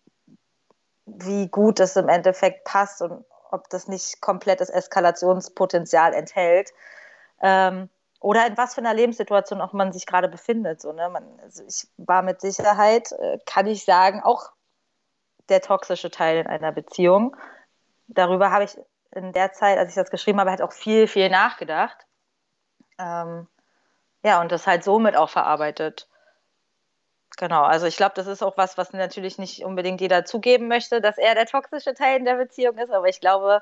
wie gut es im Endeffekt passt und ob das nicht komplettes Eskalationspotenzial enthält. Ähm, oder in was für einer Lebenssituation auch man sich gerade befindet. So, ne? man, also ich war mit Sicherheit, äh, kann ich sagen, auch der toxische Teil in einer Beziehung. Darüber habe ich in der Zeit, als ich das geschrieben habe, halt auch viel, viel nachgedacht. Ähm, ja, und das halt somit auch verarbeitet. Genau, also ich glaube, das ist auch was, was natürlich nicht unbedingt jeder zugeben möchte, dass er der toxische Teil in der Beziehung ist, aber ich glaube,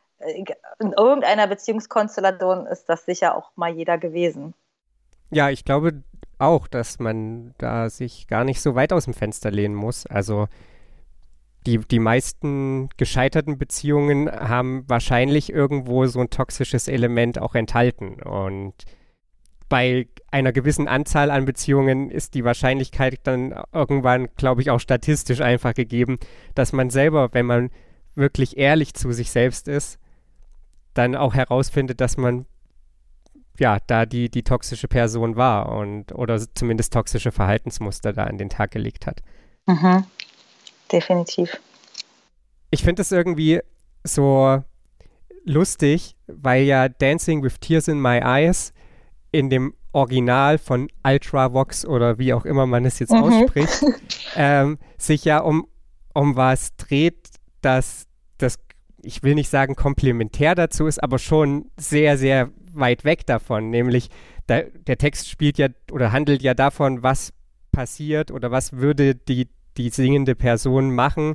in irgendeiner Beziehungskonstellation ist das sicher auch mal jeder gewesen. Ja, ich glaube auch, dass man da sich gar nicht so weit aus dem Fenster lehnen muss. Also die, die meisten gescheiterten Beziehungen haben wahrscheinlich irgendwo so ein toxisches Element auch enthalten. Und bei einer gewissen Anzahl an Beziehungen ist die Wahrscheinlichkeit dann irgendwann, glaube ich, auch statistisch einfach gegeben, dass man selber, wenn man wirklich ehrlich zu sich selbst ist, dann auch herausfindet, dass man ja da die, die toxische Person war und oder zumindest toxische Verhaltensmuster da an den Tag gelegt hat. Mhm. Definitiv. Ich finde es irgendwie so lustig, weil ja Dancing with Tears in My Eyes in dem Original von Ultravox oder wie auch immer man es jetzt mhm. ausspricht, ähm, sich ja um, um was dreht, das, das, ich will nicht sagen komplementär dazu ist, aber schon sehr, sehr weit weg davon. Nämlich da, der Text spielt ja oder handelt ja davon, was passiert oder was würde die, die singende Person machen,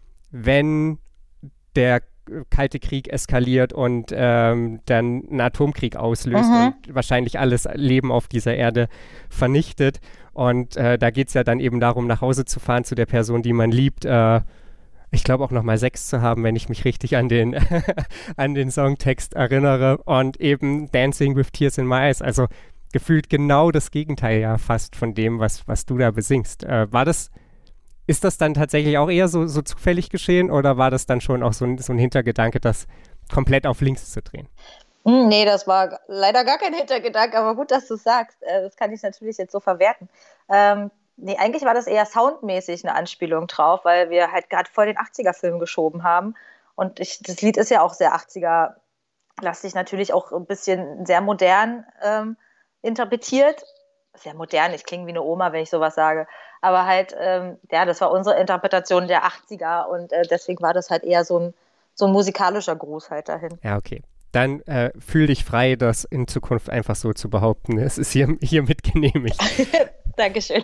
wenn der Kalte Krieg eskaliert und ähm, dann einen Atomkrieg auslöst mhm. und wahrscheinlich alles Leben auf dieser Erde vernichtet. Und äh, da geht es ja dann eben darum, nach Hause zu fahren zu der Person, die man liebt. Äh, ich glaube auch nochmal Sex zu haben, wenn ich mich richtig an den, an den Songtext erinnere. Und eben Dancing with Tears in My Eyes. Also gefühlt genau das Gegenteil ja fast von dem, was, was du da besingst. Äh, war das Ist das dann tatsächlich auch eher so, so zufällig geschehen oder war das dann schon auch so ein, so ein Hintergedanke, das komplett auf links zu drehen? Nee, das war leider gar kein Hintergedanke, aber gut, dass du es sagst. Das kann ich natürlich jetzt so verwerten. Ähm, nee, eigentlich war das eher soundmäßig eine Anspielung drauf, weil wir halt gerade voll den achtziger-Film geschoben haben. Und ich, das Lied ist ja auch sehr achtziger-lastig, natürlich auch ein bisschen sehr modern ähm, interpretiert. Sehr modern, ich klinge wie eine Oma, wenn ich sowas sage. Aber halt, ähm, ja, das war unsere Interpretation der achtziger und äh, deswegen war das halt eher so ein, so ein musikalischer Gruß halt dahin. Ja, okay. Dann äh, fühl dich frei, das in Zukunft einfach so zu behaupten. Es ist hier, hiermit genehmigt. Dankeschön.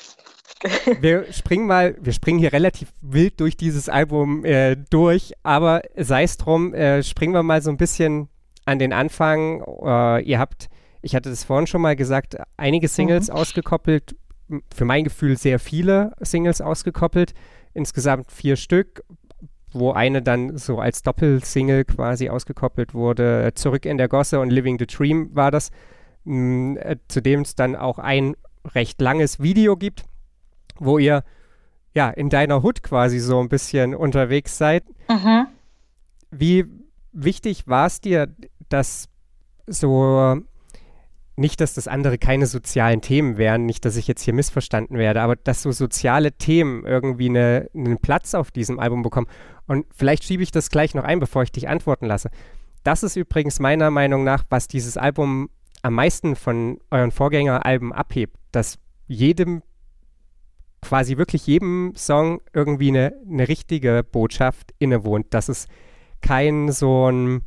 Wir springen mal, wir springen hier relativ wild durch dieses Album äh, durch, aber sei es drum, äh, springen wir mal so ein bisschen an den Anfang. Äh, ihr habt, ich hatte das vorhin schon mal gesagt, einige Singles mhm. ausgekoppelt, für mein Gefühl sehr viele Singles ausgekoppelt, insgesamt vier Stück, wo eine dann so als Doppelsingle quasi ausgekoppelt wurde. Zurück in der Gosse und Living the Dream war das, mh, äh, zu dem es dann auch ein recht langes Video gibt, wo ihr ja in deiner Hood quasi so ein bisschen unterwegs seid. Mhm. Wie wichtig war es dir, dass so, nicht, dass das andere keine sozialen Themen wären, nicht, dass ich jetzt hier missverstanden werde, aber dass so soziale Themen irgendwie eine, einen Platz auf diesem Album bekommen. Und vielleicht schiebe ich das gleich noch ein, bevor ich dich antworten lasse. Das ist übrigens meiner Meinung nach, was dieses Album am meisten von euren Vorgängeralben abhebt, dass jedem, quasi wirklich jedem Song irgendwie eine, eine richtige Botschaft innewohnt, dass es kein so ein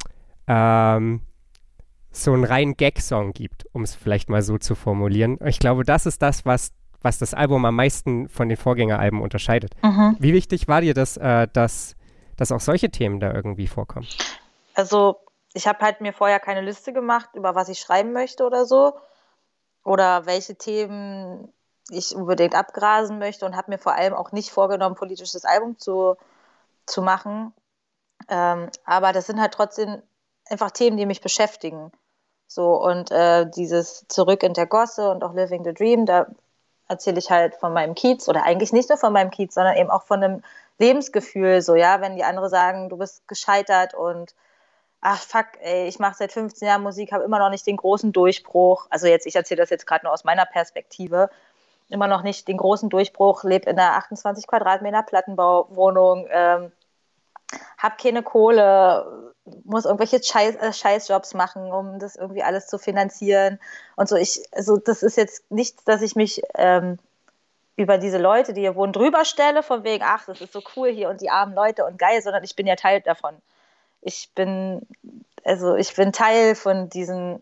ähm, so einen reinen Gag-Song gibt, um es vielleicht mal so zu formulieren. Ich glaube, das ist das, was, was das Album am meisten von den Vorgängeralben unterscheidet. Mhm. Wie wichtig war dir das, äh, dass, dass auch solche Themen da irgendwie vorkommen? Also ich habe halt mir vorher keine Liste gemacht, über was ich schreiben möchte oder so. Oder welche Themen ich unbedingt abgrasen möchte und habe mir vor allem auch nicht vorgenommen, ein politisches Album zu, zu machen. Ähm, aber das sind halt trotzdem einfach Themen, die mich beschäftigen. So, und äh, dieses Zurück in der Gosse und auch Living the Dream, da erzähle ich halt von meinem Kiez oder eigentlich nicht nur von meinem Kiez, sondern eben auch von einem Lebensgefühl, so, ja, wenn die anderen sagen, du bist gescheitert und ach fuck, ey, ich mache seit fünfzehn Jahren Musik, habe immer noch nicht den großen Durchbruch, also jetzt, ich erzähle das jetzt gerade nur aus meiner Perspektive, immer noch nicht den großen Durchbruch, lebe in einer achtundzwanzig Quadratmeter Plattenbauwohnung, ähm, hab keine Kohle, muss irgendwelche Scheiß, äh, Scheißjobs machen, um das irgendwie alles zu finanzieren und so. Ich, also das ist jetzt nichts, dass ich mich ähm, über diese Leute, die hier wohnen, drüber stelle, von wegen, ach, das ist so cool hier und die armen Leute und geil, sondern ich bin ja Teil davon. Ich bin, also ich bin Teil von diesen,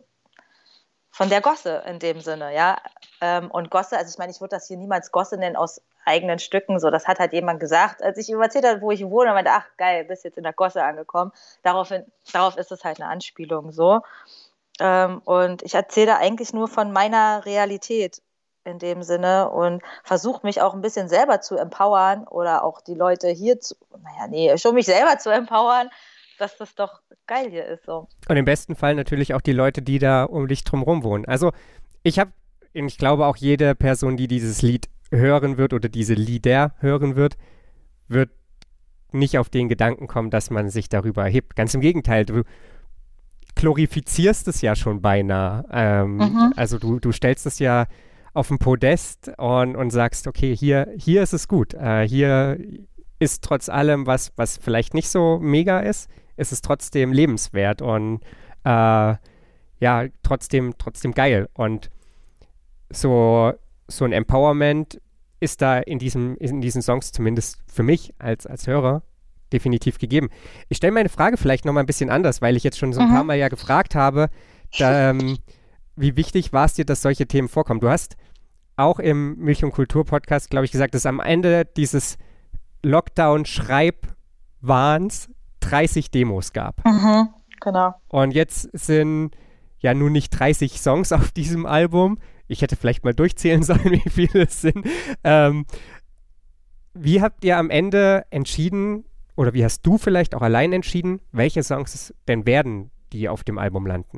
von der Gosse in dem Sinne, ja. Ähm, und Gosse, also ich meine, ich würde das hier niemals Gosse nennen aus eigenen Stücken, so, das hat halt jemand gesagt, als ich ihm erzählt habe, wo ich wohne, und meinte, ach geil, bist jetzt in der Gosse angekommen. Daraufhin, darauf ist es halt eine Anspielung, so. Ähm, und ich erzähle eigentlich nur von meiner Realität in dem Sinne und versuche mich auch ein bisschen selber zu empowern oder auch die Leute hier zu, naja, nee, schon mich selber zu empowern, dass das doch geil hier ist, so. Und im besten Fall natürlich auch die Leute, die da um dich drumherum wohnen. Also ich habe, ich glaube auch jede Person, die dieses Lied hören wird oder diese Lieder hören wird, wird nicht auf den Gedanken kommen, dass man sich darüber erhebt. Ganz im Gegenteil, du glorifizierst es ja schon beinahe. Ähm, Mhm. Also du, du stellst es ja auf ein Podest und, und sagst, okay, hier, hier ist es gut. Äh, hier ist trotz allem, was, was vielleicht nicht so mega ist, ist es trotzdem lebenswert und äh, ja, trotzdem, trotzdem geil. Und so, so ein Empowerment ist da in, diesem, in diesen Songs zumindest für mich als, als Hörer definitiv gegeben. Ich stelle meine Frage vielleicht nochmal ein bisschen anders, weil ich jetzt schon so ein Mhm. paar Mal ja gefragt habe, da, ähm, wie wichtig war es dir, dass solche Themen vorkommen? Du hast auch im Milch und Kultur Podcast, glaube ich, gesagt, dass am Ende dieses Lockdown-Schreibwahns dreißig Demos gab. Mhm. Genau. Und jetzt sind ja nun nicht dreißig Songs auf diesem Album. Ich hätte vielleicht mal durchzählen sollen, wie viele es sind. Ähm, wie habt ihr am Ende entschieden, oder wie hast du vielleicht auch allein entschieden, welche Songs es denn werden, die auf dem Album landen?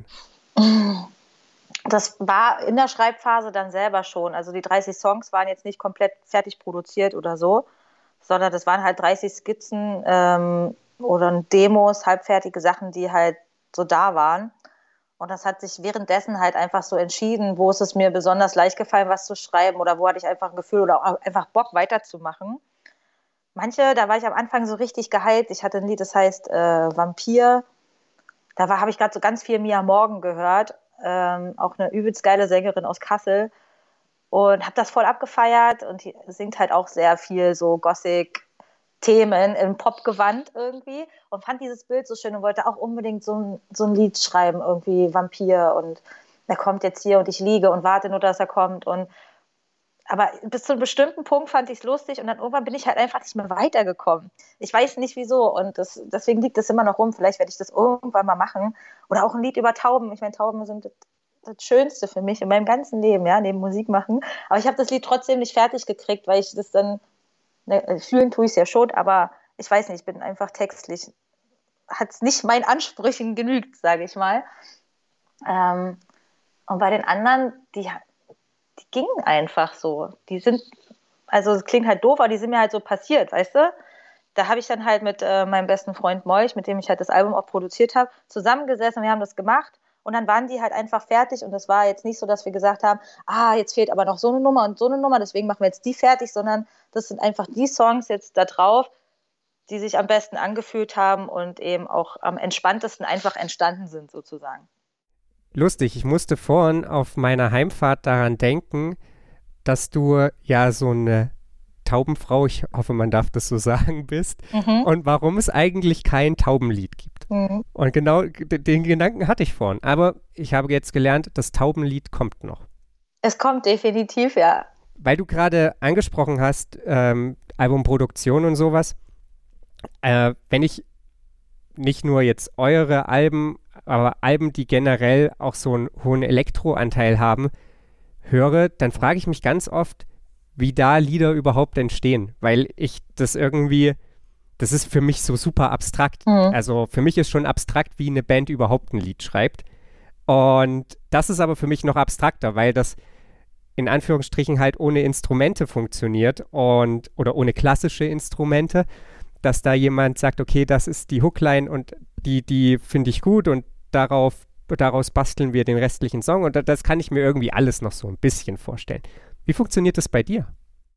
Das war in der Schreibphase dann selber schon. Also die dreißig Songs waren jetzt nicht komplett fertig produziert oder so, sondern das waren halt dreißig Skizzen ähm, oder Demos, halbfertige Sachen, die halt so da waren. Und das hat sich währenddessen halt einfach so entschieden, wo ist es mir besonders leicht gefallen, was zu schreiben oder wo hatte ich einfach ein Gefühl oder auch einfach Bock weiterzumachen. Manche, da war ich am Anfang so richtig gehypt. Ich hatte ein Lied, das heißt äh, Vampir. Da habe ich gerade so ganz viel Mia Morgan gehört. Ähm, auch eine übelst geile Sängerin aus Kassel. Und habe das voll abgefeiert und die singt halt auch sehr viel so Gothic-Themen im Popgewand irgendwie und fand dieses Bild so schön und wollte auch unbedingt so ein, so ein Lied schreiben, irgendwie Vampir und er kommt jetzt hier und ich liege und warte nur, dass er kommt. Und aber bis zu einem bestimmten Punkt fand ich es lustig und dann irgendwann bin ich halt einfach nicht mehr weitergekommen. Ich weiß nicht wieso und das, deswegen liegt das immer noch rum. Vielleicht werde ich das irgendwann mal machen. Oder auch ein Lied über Tauben. Ich meine, Tauben sind das, das Schönste für mich in meinem ganzen Leben, ja, neben Musik machen. Aber ich habe das Lied trotzdem nicht fertig gekriegt, weil ich das dann, ne, fühlen tue ich es ja schon, aber ich weiß nicht, ich bin einfach textlich, hat es nicht meinen Ansprüchen genügt, sage ich mal. Ähm, und bei den anderen, die die gingen einfach so. Die sind, also es klingt halt doof, aber die sind mir halt so passiert, weißt du? Da habe ich dann halt mit äh, meinem besten Freund Molch, mit dem ich halt das Album auch produziert habe, zusammengesessen und wir haben das gemacht und dann waren die halt einfach fertig und das war jetzt nicht so, dass wir gesagt haben, ah, jetzt fehlt aber noch so eine Nummer und so eine Nummer, deswegen machen wir jetzt die fertig, sondern das sind einfach die Songs jetzt da drauf, die sich am besten angefühlt haben und eben auch am entspanntesten einfach entstanden sind sozusagen. lustig. Ich musste vorhin auf meiner Heimfahrt daran denken, dass du ja so eine Taubenfrau, ich hoffe, man darf das so sagen, bist. Mhm. Und warum es eigentlich kein Taubenlied gibt. Mhm. Und genau d- den Gedanken hatte ich vorhin. Aber ich habe jetzt gelernt, das Taubenlied kommt noch. Es kommt definitiv, ja. Weil du gerade angesprochen hast, ähm, Albumproduktion und sowas. Äh, wenn ich nicht nur jetzt eure Alben, aber Alben, die generell auch so einen hohen Elektroanteil haben, höre, dann frage ich mich ganz oft, wie da Lieder überhaupt entstehen, weil ich das irgendwie, das ist für mich so super abstrakt. Mhm. Also für mich ist schon abstrakt, wie eine Band überhaupt ein Lied schreibt. Und das ist aber für mich noch abstrakter, weil das in Anführungsstrichen halt ohne Instrumente funktioniert und oder ohne klassische Instrumente, dass da jemand sagt, okay, das ist die Hookline und die, die finde ich gut und darauf, daraus basteln wir den restlichen Song und da- das kann ich mir irgendwie alles noch so ein bisschen vorstellen. Wie funktioniert das bei dir?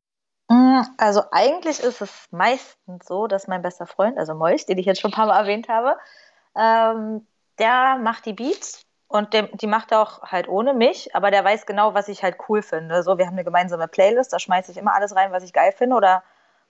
Mm, Also eigentlich ist es meistens so, dass mein bester Freund, also Molch, den ich jetzt schon ein paar Mal erwähnt habe, ähm, der macht die Beats und dem, die macht er auch halt ohne mich, aber der weiß genau, was ich halt cool finde. So, wir haben eine gemeinsame Playlist, da schmeiße ich immer alles rein, was ich geil finde oder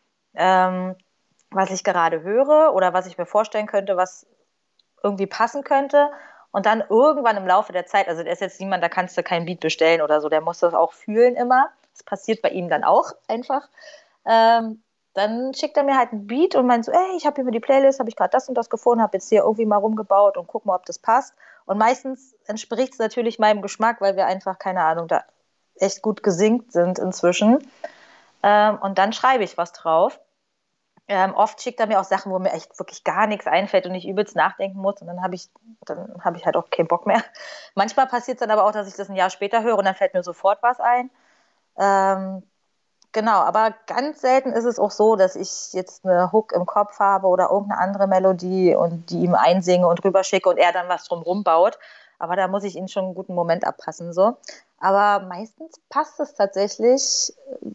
ähm, was ich gerade höre oder was ich mir vorstellen könnte, was irgendwie passen könnte. Und dann irgendwann im Laufe der Zeit, also der ist jetzt niemand, da kannst du kein Beat bestellen oder so, der muss das auch fühlen immer. Das passiert bei ihm dann auch einfach. Ähm, dann schickt er mir halt ein Beat und meint so, ey, ich habe hier über die Playlist, habe ich gerade das und das gefunden, habe jetzt hier irgendwie mal rumgebaut und guck mal, ob das passt. Und meistens entspricht es natürlich meinem Geschmack, weil wir einfach, keine Ahnung, da echt gut gesinkt sind inzwischen. Ähm, und dann schreibe ich was drauf. Ähm, oft schickt er mir auch Sachen, wo mir echt wirklich gar nichts einfällt und ich übelst nachdenken muss und dann habe ich, dann habe ich halt auch keinen Bock mehr. Manchmal passiert es dann aber auch, dass ich das ein Jahr später höre und dann fällt mir sofort was ein. Ähm, genau, aber ganz selten ist es auch so, dass ich jetzt eine Hook im Kopf habe oder irgendeine andere Melodie und die ihm einsinge und rüberschicke und er dann was drumherum baut. Aber da muss ich ihn schon einen guten Moment abpassen, so. Aber meistens passt es tatsächlich,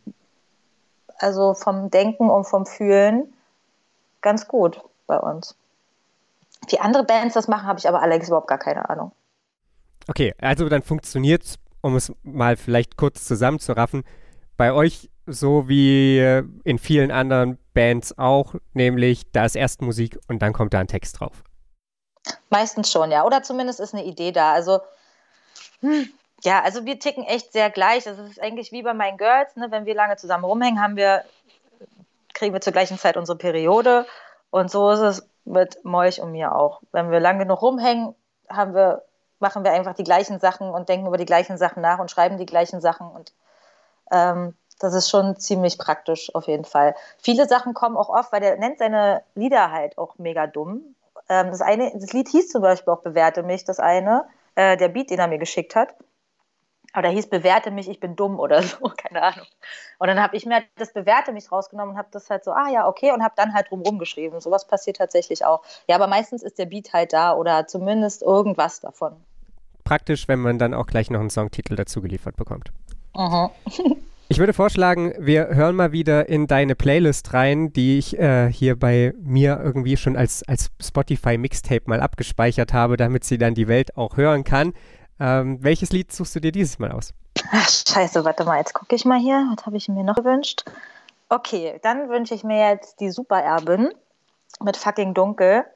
also vom Denken und vom Fühlen ganz gut bei uns. Wie andere Bands das machen, habe ich aber allerdings überhaupt gar keine Ahnung. Okay, also dann funktioniert es, um es mal vielleicht kurz zusammenzuraffen, bei euch so wie äh, in vielen anderen Bands auch, nämlich da ist erst Musik und dann kommt da ein Text drauf. Meistens schon, ja. Oder zumindest ist eine Idee da. Also, hm, ja, also wir ticken echt sehr gleich. Das ist eigentlich wie bei meinen Girls, ne? Wenn wir lange zusammen rumhängen, haben wir, kriegen wir zur gleichen Zeit unsere Periode. Und so ist es mit Molch und mir auch. Wenn wir lang genug rumhängen, haben wir, machen wir einfach die gleichen Sachen und denken über die gleichen Sachen nach und schreiben die gleichen Sachen. Und ähm, das ist schon ziemlich praktisch auf jeden Fall. Viele Sachen kommen auch oft, weil der nennt seine Lieder halt auch mega dumm. Ähm, das eine, das Lied hieß zum Beispiel auch Bewerte mich, das eine, äh, der Beat, den er mir geschickt hat. Aber der hieß Bewerte mich, ich bin dumm oder so, keine Ahnung. Und dann habe ich mir das Bewerte mich rausgenommen und habe das halt so, ah ja, okay, und habe dann halt drumherum geschrieben. Sowas passiert tatsächlich auch. Ja, aber meistens ist der Beat halt da oder zumindest irgendwas davon. Praktisch, wenn man dann auch gleich noch einen Songtitel dazu geliefert bekommt. Mhm. Ich würde vorschlagen, wir hören mal wieder in deine Playlist rein, die ich äh, hier bei mir irgendwie schon als, als Spotify-Mixtape mal abgespeichert habe, damit sie dann die Welt auch hören kann. Ähm, welches Lied suchst du dir dieses Mal aus? Ach, scheiße, warte mal, jetzt gucke ich mal hier. Was habe ich mir noch gewünscht? Okay, dann wünsche ich mir jetzt die Supererbin mit Fucking Dunkel.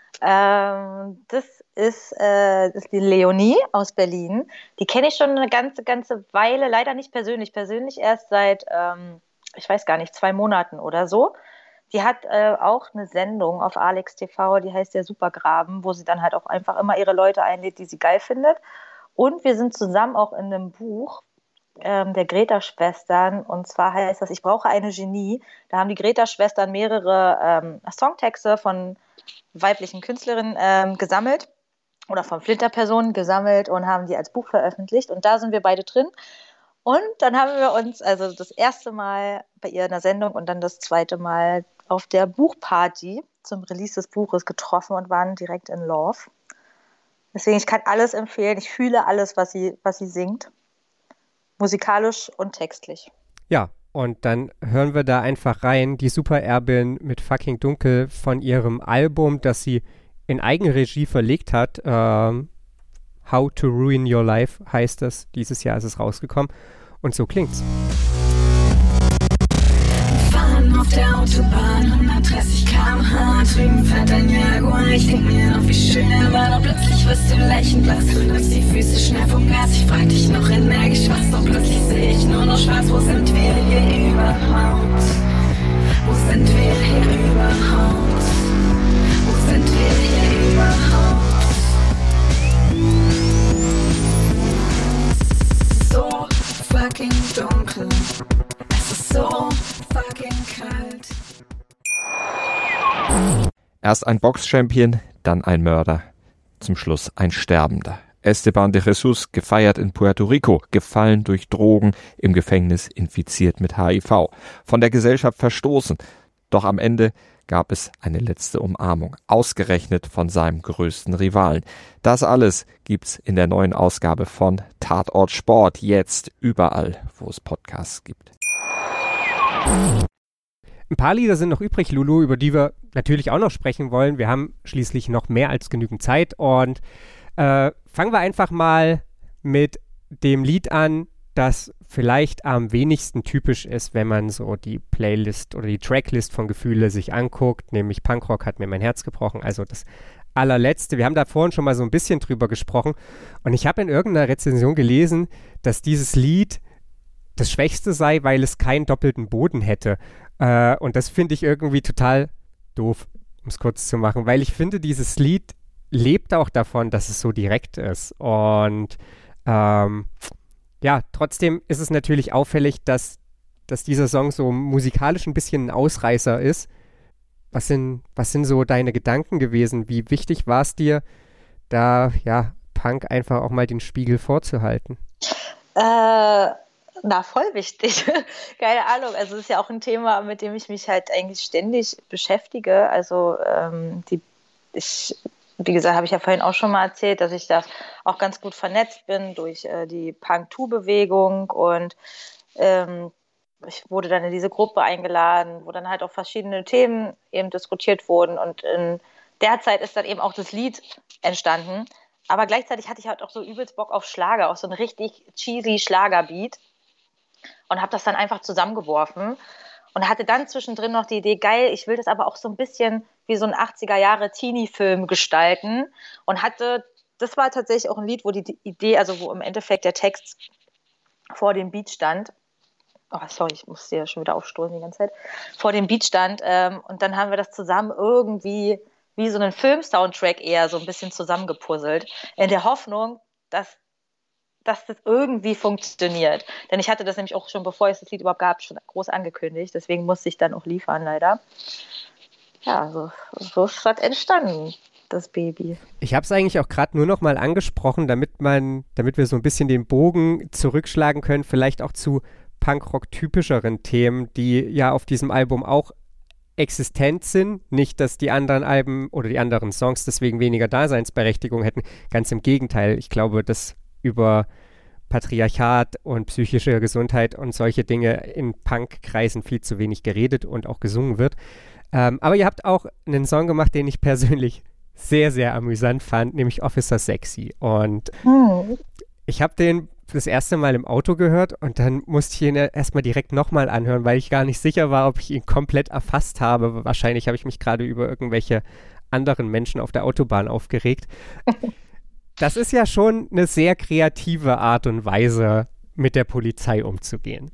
Ähm, das, ist, äh, das ist die Leonie aus Berlin. Die kenne ich schon eine ganze, ganze Weile, leider nicht persönlich. Persönlich erst seit, ähm, ich weiß gar nicht, zwei Monaten oder so. Die hat äh, auch eine Sendung auf Alex T V, die heißt der Supergraben, wo sie dann halt auch einfach immer ihre Leute einlädt, die sie geil findet. Und wir sind zusammen auch in einem Buch ähm, der Greta-Schwestern. Und zwar heißt das Ich brauche eine Genie. Da haben die Greta-Schwestern mehrere ähm, Songtexte von weiblichen Künstlerinnen ähm, gesammelt oder von Flinterpersonen gesammelt und haben die als Buch veröffentlicht. Und da sind wir beide drin. Und dann haben wir uns also das erste Mal bei ihr in der Sendung und dann das zweite Mal auf der Buchparty zum Release des Buches getroffen und waren direkt in Love. Deswegen, ich kann alles empfehlen. Ich fühle alles, was sie, was sie singt. Musikalisch und textlich. Ja, und dann hören wir da einfach rein, die Supererbin mit Fucking Dunkel von ihrem Album, das sie in Eigenregie verlegt hat. Ähm, How to Ruin Your Life heißt das. Dieses Jahr ist es rausgekommen. Und so klingt's. Fahren auf der Autobahn, hundertdreißig Kilometer pro Stunde, drüben fährt ein Jaguar. Ich denk mir noch, wie schön er war, doch plötzlich wirst du lächelnd blass. Du nimmst die Füße schnell vom Gas, ich frag dich noch energisch was, doch plötzlich seh ich nur noch schwarz. Wo sind wir hier überhaupt? Wo sind wir hier überhaupt? Wo sind wir hier überhaupt? So fucking dunkel, es ist so fucking kalt. Erst ein Box-Champion, dann ein Mörder, zum Schluss ein Sterbender. Esteban de Jesus, gefeiert in Puerto Rico, gefallen durch Drogen, im Gefängnis infiziert mit H I V, von der Gesellschaft verstoßen. Doch am Ende gab es eine letzte Umarmung, ausgerechnet von seinem größten Rivalen. Das alles gibt's in der neuen Ausgabe von Tatort Sport, jetzt überall, wo es Podcasts gibt. Ein paar Lieder sind noch übrig, Lulu, über die wir natürlich auch noch sprechen wollen. Wir haben schließlich noch mehr als genügend Zeit und äh, fangen wir einfach mal mit dem Lied an, das vielleicht am wenigsten typisch ist, wenn man so die Playlist oder die Tracklist von Gefühle sich anguckt, nämlich Punkrock hat mir mein Herz gebrochen, also das allerletzte. Wir haben da vorhin schon mal so ein bisschen drüber gesprochen und ich habe in irgendeiner Rezension gelesen, dass dieses Lied das Schwächste sei, weil es keinen doppelten Boden hätte. Äh, und das finde ich irgendwie total doof, um es kurz zu machen, weil ich finde, dieses Lied lebt auch davon, dass es so direkt ist. Und ähm, ja, trotzdem ist es natürlich auffällig, dass, dass dieser Song so musikalisch ein bisschen ein Ausreißer ist. Was sind, was sind so deine Gedanken gewesen? Wie wichtig war es dir, da ja Punk einfach auch mal den Spiegel vorzuhalten? Äh, na, voll wichtig. Keine Ahnung. Also es ist ja auch ein Thema, mit dem ich mich halt eigentlich ständig beschäftige. Also ähm, die, ich, wie gesagt, habe ich ja vorhin auch schon mal erzählt, dass ich da auch ganz gut vernetzt bin durch äh, die Punk-To-Bewegung und ähm, ich wurde dann in diese Gruppe eingeladen, wo dann halt auch verschiedene Themen eben diskutiert wurden und in der Zeit ist dann eben auch das Lied entstanden. Aber gleichzeitig hatte ich halt auch so übelst Bock auf Schlager, auf so einen richtig cheesy Schlagerbeat und habe das dann einfach zusammengeworfen und hatte dann zwischendrin noch die Idee, geil, ich will das aber auch so ein bisschen wie so ein achtziger-Jahre-Teenie-Film gestalten und hatte, das war tatsächlich auch ein Lied, wo die Idee, also wo im Endeffekt der Text vor dem Beat stand. Oh, sorry, ich muss hier schon wieder aufstoßen die ganze Zeit. Vor dem Beat stand ähm, und dann haben wir das zusammen irgendwie wie so einen Film-Soundtrack eher so ein bisschen zusammengepuzzelt, in der Hoffnung, dass, dass das irgendwie funktioniert. Denn ich hatte das nämlich auch schon, bevor es das Lied überhaupt gab, schon groß angekündigt. Deswegen musste ich dann auch liefern, leider. Ja, so, so ist das entstanden, das Baby. Ich habe es eigentlich auch gerade nur noch mal angesprochen, damit man, damit wir so ein bisschen den Bogen zurückschlagen können, vielleicht auch zu Punkrock-typischeren Themen, die ja auf diesem Album auch existent sind. Nicht, dass die anderen Alben oder die anderen Songs deswegen weniger Daseinsberechtigung hätten. Ganz im Gegenteil. Ich glaube, dass über Patriarchat und psychische Gesundheit und solche Dinge in Punk-Kreisen viel zu wenig geredet und auch gesungen wird. Ähm, aber ihr habt auch einen Song gemacht, den ich persönlich sehr, sehr amüsant fand, nämlich Officer Sexy. Und hm. ich habe den das erste Mal im Auto gehört und dann musste ich ihn erstmal direkt nochmal anhören, weil ich gar nicht sicher war, ob ich ihn komplett erfasst habe. Wahrscheinlich habe ich mich gerade über irgendwelche anderen Menschen auf der Autobahn aufgeregt. Das ist ja schon eine sehr kreative Art und Weise, mit der Polizei umzugehen.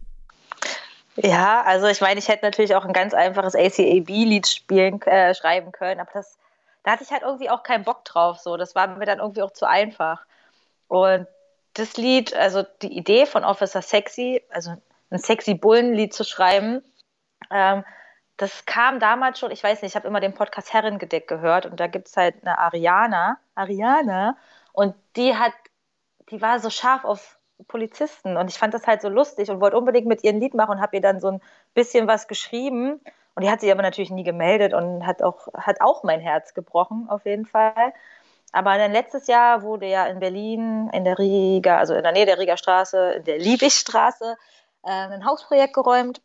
Ja, also ich meine, ich hätte natürlich auch ein ganz einfaches A C A B-Lied spielen, äh, schreiben können, aber das, da hatte ich halt irgendwie auch keinen Bock drauf. So. Das war mir dann irgendwie auch zu einfach. Und das Lied, also die Idee von Officer Sexy, also ein sexy Bullenlied zu schreiben, ähm, das kam damals schon, ich weiß nicht, ich habe immer den Podcast Herrengedeck gehört und da gibt es halt eine Ariana, Ariana, und die hat, die war so scharf auf Polizisten und ich fand das halt so lustig und wollte unbedingt mit ihr ein Lied machen und habe ihr dann so ein bisschen was geschrieben und die hat sich aber natürlich nie gemeldet und hat auch, hat auch mein Herz gebrochen, auf jeden Fall. Aber dann letztes Jahr wurde ja in Berlin, in der Riga, also in der Nähe der Riga Straße, in der Liebigstraße, äh, ein Hausprojekt geräumt.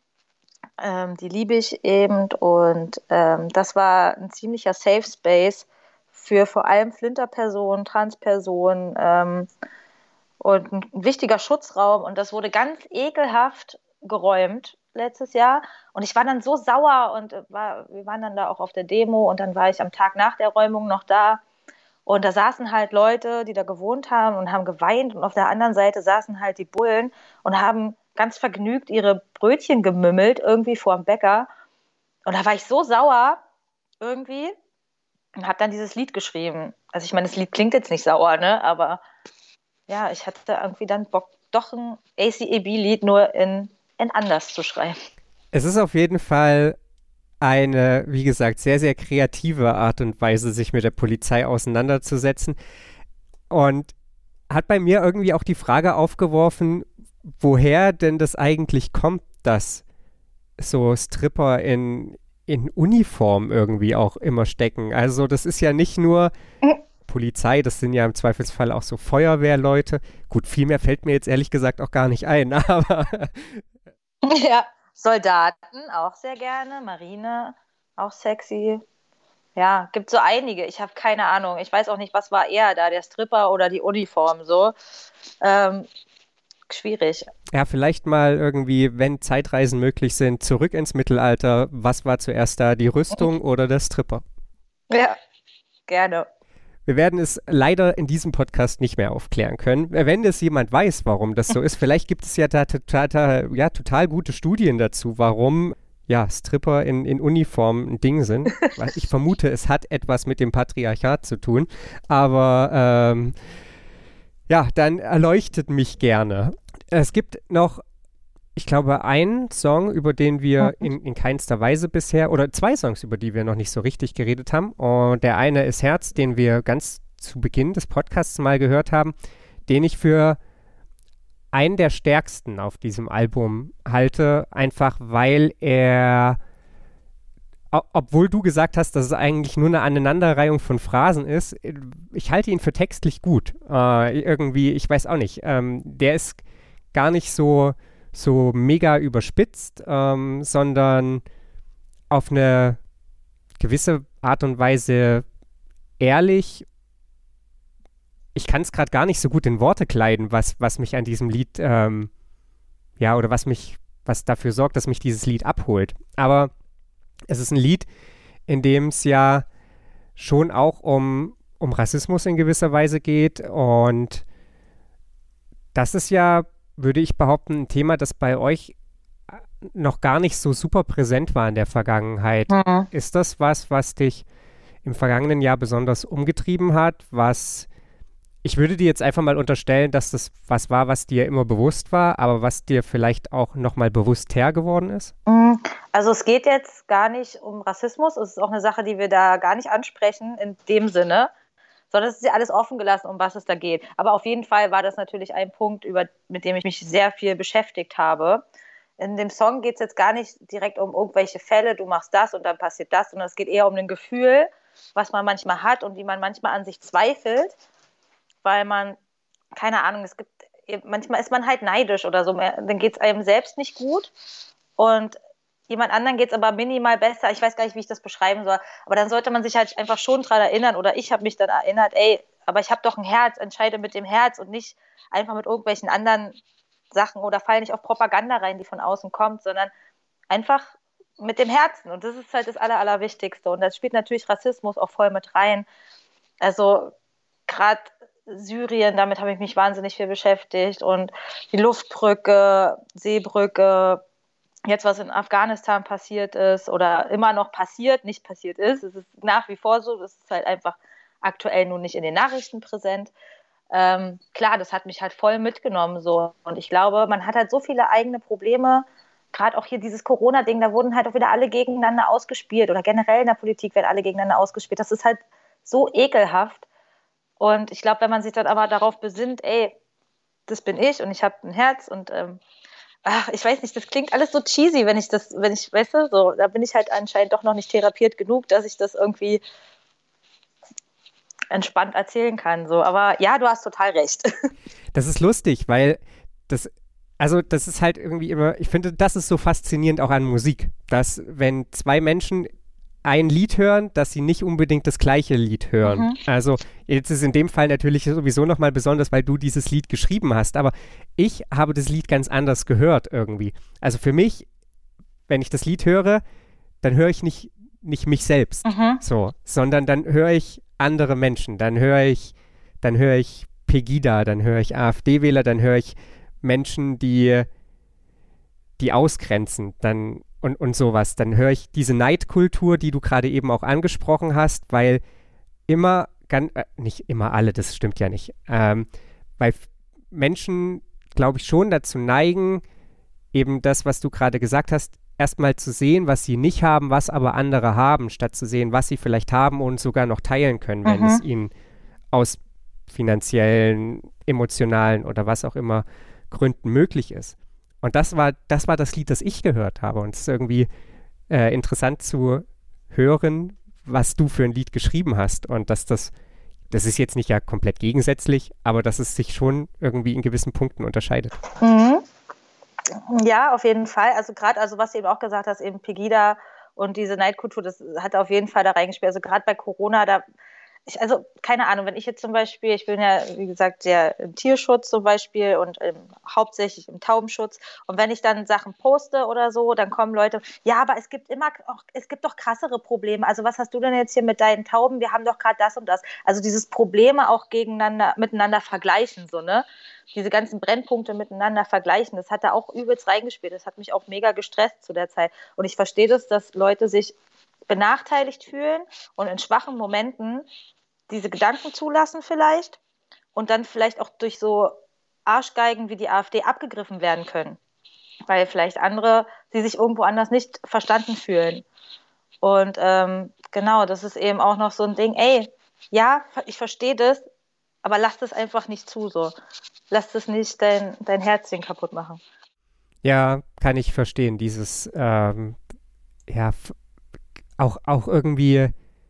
Ähm, die Liebig eben. Und ähm, das war ein ziemlicher Safe Space für vor allem Flinterpersonen, Transpersonen ähm, und ein wichtiger Schutzraum. Und das wurde ganz ekelhaft geräumt letztes Jahr. Und ich war dann so sauer und war, wir waren dann da auch auf der Demo und dann war ich am Tag nach der Räumung noch da. Und da saßen halt Leute, die da gewohnt haben und haben geweint. Und auf der anderen Seite saßen halt die Bullen und haben ganz vergnügt ihre Brötchen gemümmelt, irgendwie vorm Bäcker. Und da war ich so sauer irgendwie und habe dann dieses Lied geschrieben. Also ich meine, das Lied klingt jetzt nicht sauer, ne? Aber ja, ich hatte irgendwie dann Bock, doch ein A C A B-Lied nur in, in anders zu schreiben. Es ist auf jeden Fall eine, wie gesagt, sehr, sehr kreative Art und Weise, sich mit der Polizei auseinanderzusetzen. Und hat bei mir irgendwie auch die Frage aufgeworfen, woher denn das eigentlich kommt, dass so Stripper in, in Uniform irgendwie auch immer stecken. Also das ist ja nicht nur Polizei, das sind ja im Zweifelsfall auch so Feuerwehrleute. Gut, viel mehr fällt mir jetzt ehrlich gesagt auch gar nicht ein, aber Ja, Soldaten auch sehr gerne, Marine auch sexy. Ja, gibt so einige. Ich habe keine Ahnung. Ich weiß auch nicht, was war eher da, der Stripper oder die Uniform so. Ähm, schwierig. ja, vielleicht mal irgendwie, wenn Zeitreisen möglich sind, zurück ins Mittelalter. Was war zuerst da, die Rüstung oder der Stripper? Ja, gerne. Wir werden es leider in diesem Podcast nicht mehr aufklären können. Wenn es jemand weiß, warum das so ist, vielleicht gibt es ja da total, ja, total gute Studien dazu, warum ja, Stripper in, in Uniform ein Ding sind. Ich vermute, es hat etwas mit dem Patriarchat zu tun. Aber ähm, ja, dann erleuchtet mich gerne. Es gibt noch, ich glaube, einen Song, über den wir in, in keinster Weise bisher, oder zwei Songs, über die wir noch nicht so richtig geredet haben. Und der eine ist Herz, den wir ganz zu Beginn des Podcasts mal gehört haben, den ich für einen der stärksten auf diesem Album halte, einfach weil er, o- obwohl du gesagt hast, dass es eigentlich nur eine Aneinanderreihung von Phrasen ist, ich halte ihn für textlich gut. Äh, irgendwie, ich weiß auch nicht, ähm, der ist gar nicht so, so mega überspitzt, ähm, sondern auf eine gewisse Art und Weise ehrlich. Ich kann es gerade gar nicht so gut in Worte kleiden, was, was mich an diesem Lied, ähm, ja, oder was mich, was dafür sorgt, dass mich dieses Lied abholt. Aber es ist ein Lied, in dem es ja schon auch um, um Rassismus in gewisser Weise geht. Und das ist ja, würde ich behaupten, ein Thema, das bei euch noch gar nicht so super präsent war in der Vergangenheit. Mhm. Ist das was, was dich im vergangenen Jahr besonders umgetrieben hat, was ich würde dir jetzt einfach mal unterstellen, dass das was war, was dir immer bewusst war, aber was dir vielleicht auch nochmal bewusster geworden ist? Also es geht jetzt gar nicht um Rassismus. Es ist auch eine Sache, die wir da gar nicht ansprechen in dem Sinne, sondern es ist ja alles offen gelassen, um was es da geht. Aber auf jeden Fall war das natürlich ein Punkt, über, mit dem ich mich sehr viel beschäftigt habe. In dem Song geht es jetzt gar nicht direkt um irgendwelche Fälle, du machst das und dann passiert das, sondern es geht eher um ein Gefühl, was man manchmal hat und wie man manchmal an sich zweifelt, weil man, keine Ahnung, es gibt, manchmal ist man halt neidisch oder so, dann geht es einem selbst nicht gut und jemand anderen geht es aber minimal besser. Ich weiß gar nicht, wie ich das beschreiben soll, aber dann sollte man sich halt einfach schon dran erinnern oder ich habe mich dann erinnert, ey, aber ich habe doch ein Herz, entscheide mit dem Herz und nicht einfach mit irgendwelchen anderen Sachen oder fall nicht auf Propaganda rein, die von außen kommt, sondern einfach mit dem Herzen und das ist halt das Aller, Allerwichtigste und das spielt natürlich Rassismus auch voll mit rein. Also gerade Syrien, damit habe ich mich wahnsinnig viel beschäftigt und die Luftbrücke, Seebrücke, jetzt was in Afghanistan passiert ist oder immer noch passiert, nicht passiert ist, es ist nach wie vor so, das ist halt einfach aktuell nun nicht in den Nachrichten präsent. Ähm, klar, das hat mich halt voll mitgenommen so und ich glaube, man hat halt so viele eigene Probleme, gerade auch hier dieses Corona-Ding, da wurden halt auch wieder alle gegeneinander ausgespielt oder generell in der Politik werden alle gegeneinander ausgespielt, das ist halt so ekelhaft. Und ich glaube, wenn man sich dann aber darauf besinnt, ey, das bin ich und ich habe ein Herz und ähm, ach, ich weiß nicht, das klingt alles so cheesy, wenn ich das, wenn ich, weißt du, so, da bin ich halt anscheinend doch noch nicht therapiert genug, dass ich das irgendwie entspannt erzählen kann. So. Aber ja, du hast total recht. Das ist lustig, weil das, also das ist halt irgendwie immer, ich finde, das ist so faszinierend auch an Musik, dass wenn zwei Menschen ein Lied hören, dass sie nicht unbedingt das gleiche Lied hören. Mhm. Also jetzt ist in dem Fall natürlich sowieso nochmal besonders, weil du dieses Lied geschrieben hast, aber ich habe das Lied ganz anders gehört irgendwie. Also für mich, wenn ich das Lied höre, dann höre ich nicht, nicht mich selbst, Mhm. so, sondern dann höre ich andere Menschen, dann höre ich, dann höre ich Pegida, dann höre ich AfD-Wähler, dann höre ich Menschen, die, die ausgrenzen, dann und, und sowas. Dann höre ich diese Neidkultur, die du gerade eben auch angesprochen hast, weil immer, ganz, äh, nicht immer alle, das stimmt ja nicht, ähm, weil f- Menschen, glaube ich, schon dazu neigen, eben das, was du gerade gesagt hast, erstmal zu sehen, was sie nicht haben, was aber andere haben, statt zu sehen, was sie vielleicht haben und sogar noch teilen können, wenn Mhm. es ihnen aus finanziellen, emotionalen oder was auch immer Gründen möglich ist. Und das war, das war das Lied, das ich gehört habe. Und es ist irgendwie äh, interessant zu hören, was du für ein Lied geschrieben hast. Und dass das, das ist jetzt nicht ja komplett gegensätzlich, aber dass es sich schon irgendwie in gewissen Punkten unterscheidet. Mhm. Ja, auf jeden Fall. Also gerade, also was du eben auch gesagt hast, eben Pegida und diese Neidkultur, das hat auf jeden Fall da reingespielt. Also gerade bei Corona, da, ich, also keine Ahnung, wenn ich jetzt zum Beispiel, ich bin ja, wie gesagt, sehr im Tierschutz zum Beispiel und im, hauptsächlich im Taubenschutz. Und wenn ich dann Sachen poste oder so, dann kommen Leute, ja, aber es gibt immer auch, es gibt doch krassere Probleme. Also was hast du denn jetzt hier mit deinen Tauben? Wir haben doch gerade das und das. Also dieses Probleme auch gegeneinander, miteinander vergleichen, so, ne? Diese ganzen Brennpunkte miteinander vergleichen, das hat da auch übelst reingespielt. Das hat mich auch mega gestresst zu der Zeit. Und ich verstehe das, dass Leute sich benachteiligt fühlen und in schwachen Momenten diese Gedanken zulassen vielleicht und dann vielleicht auch durch so Arschgeigen wie die AfD abgegriffen werden können, weil vielleicht andere, die sich irgendwo anders nicht verstanden fühlen. Und ähm, genau, das ist eben auch noch so ein Ding, ey, ja, ich verstehe das, aber lass das einfach nicht zu, so. Lass das nicht dein, dein Herzchen kaputt machen. Ja, kann ich verstehen, dieses, ähm, ja, f- auch, auch irgendwie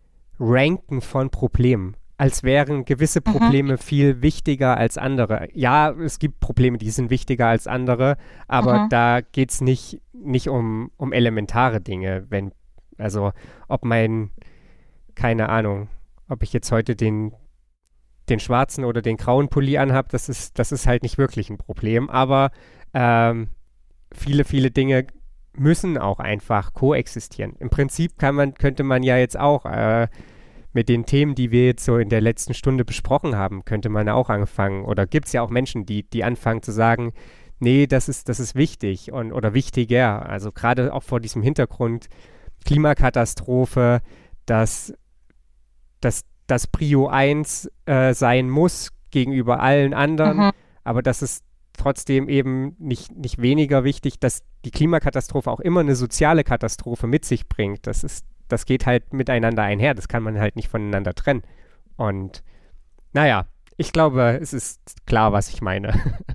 Ranken von Problemen, als wären gewisse Probleme viel wichtiger als andere. Ja, es gibt Probleme, die sind wichtiger als andere, aber Mhm. da geht es nicht, nicht um, um elementare Dinge, wenn, also ob mein, keine Ahnung, ob ich jetzt heute den, den schwarzen oder den grauen Pulli anhab, das ist, das ist halt nicht wirklich ein Problem, aber ähm, viele, viele Dinge müssen auch einfach koexistieren. Im Prinzip kann man, könnte man ja jetzt auch äh, mit den Themen, die wir jetzt so in der letzten Stunde besprochen haben, könnte man auch anfangen. Oder gibt es ja auch Menschen, die, die anfangen zu sagen, nee, das ist, das ist wichtig und, oder wichtiger. Also gerade auch vor diesem Hintergrund Klimakatastrophe, dass, dass das Prio eins äh, sein muss gegenüber allen anderen, Mhm. aber dass es trotzdem eben nicht, nicht weniger wichtig, dass die Klimakatastrophe auch immer eine soziale Katastrophe mit sich bringt. Das ist, das geht halt miteinander einher. Das kann man halt nicht voneinander trennen. Und naja, ich glaube, es ist klar, was ich meine.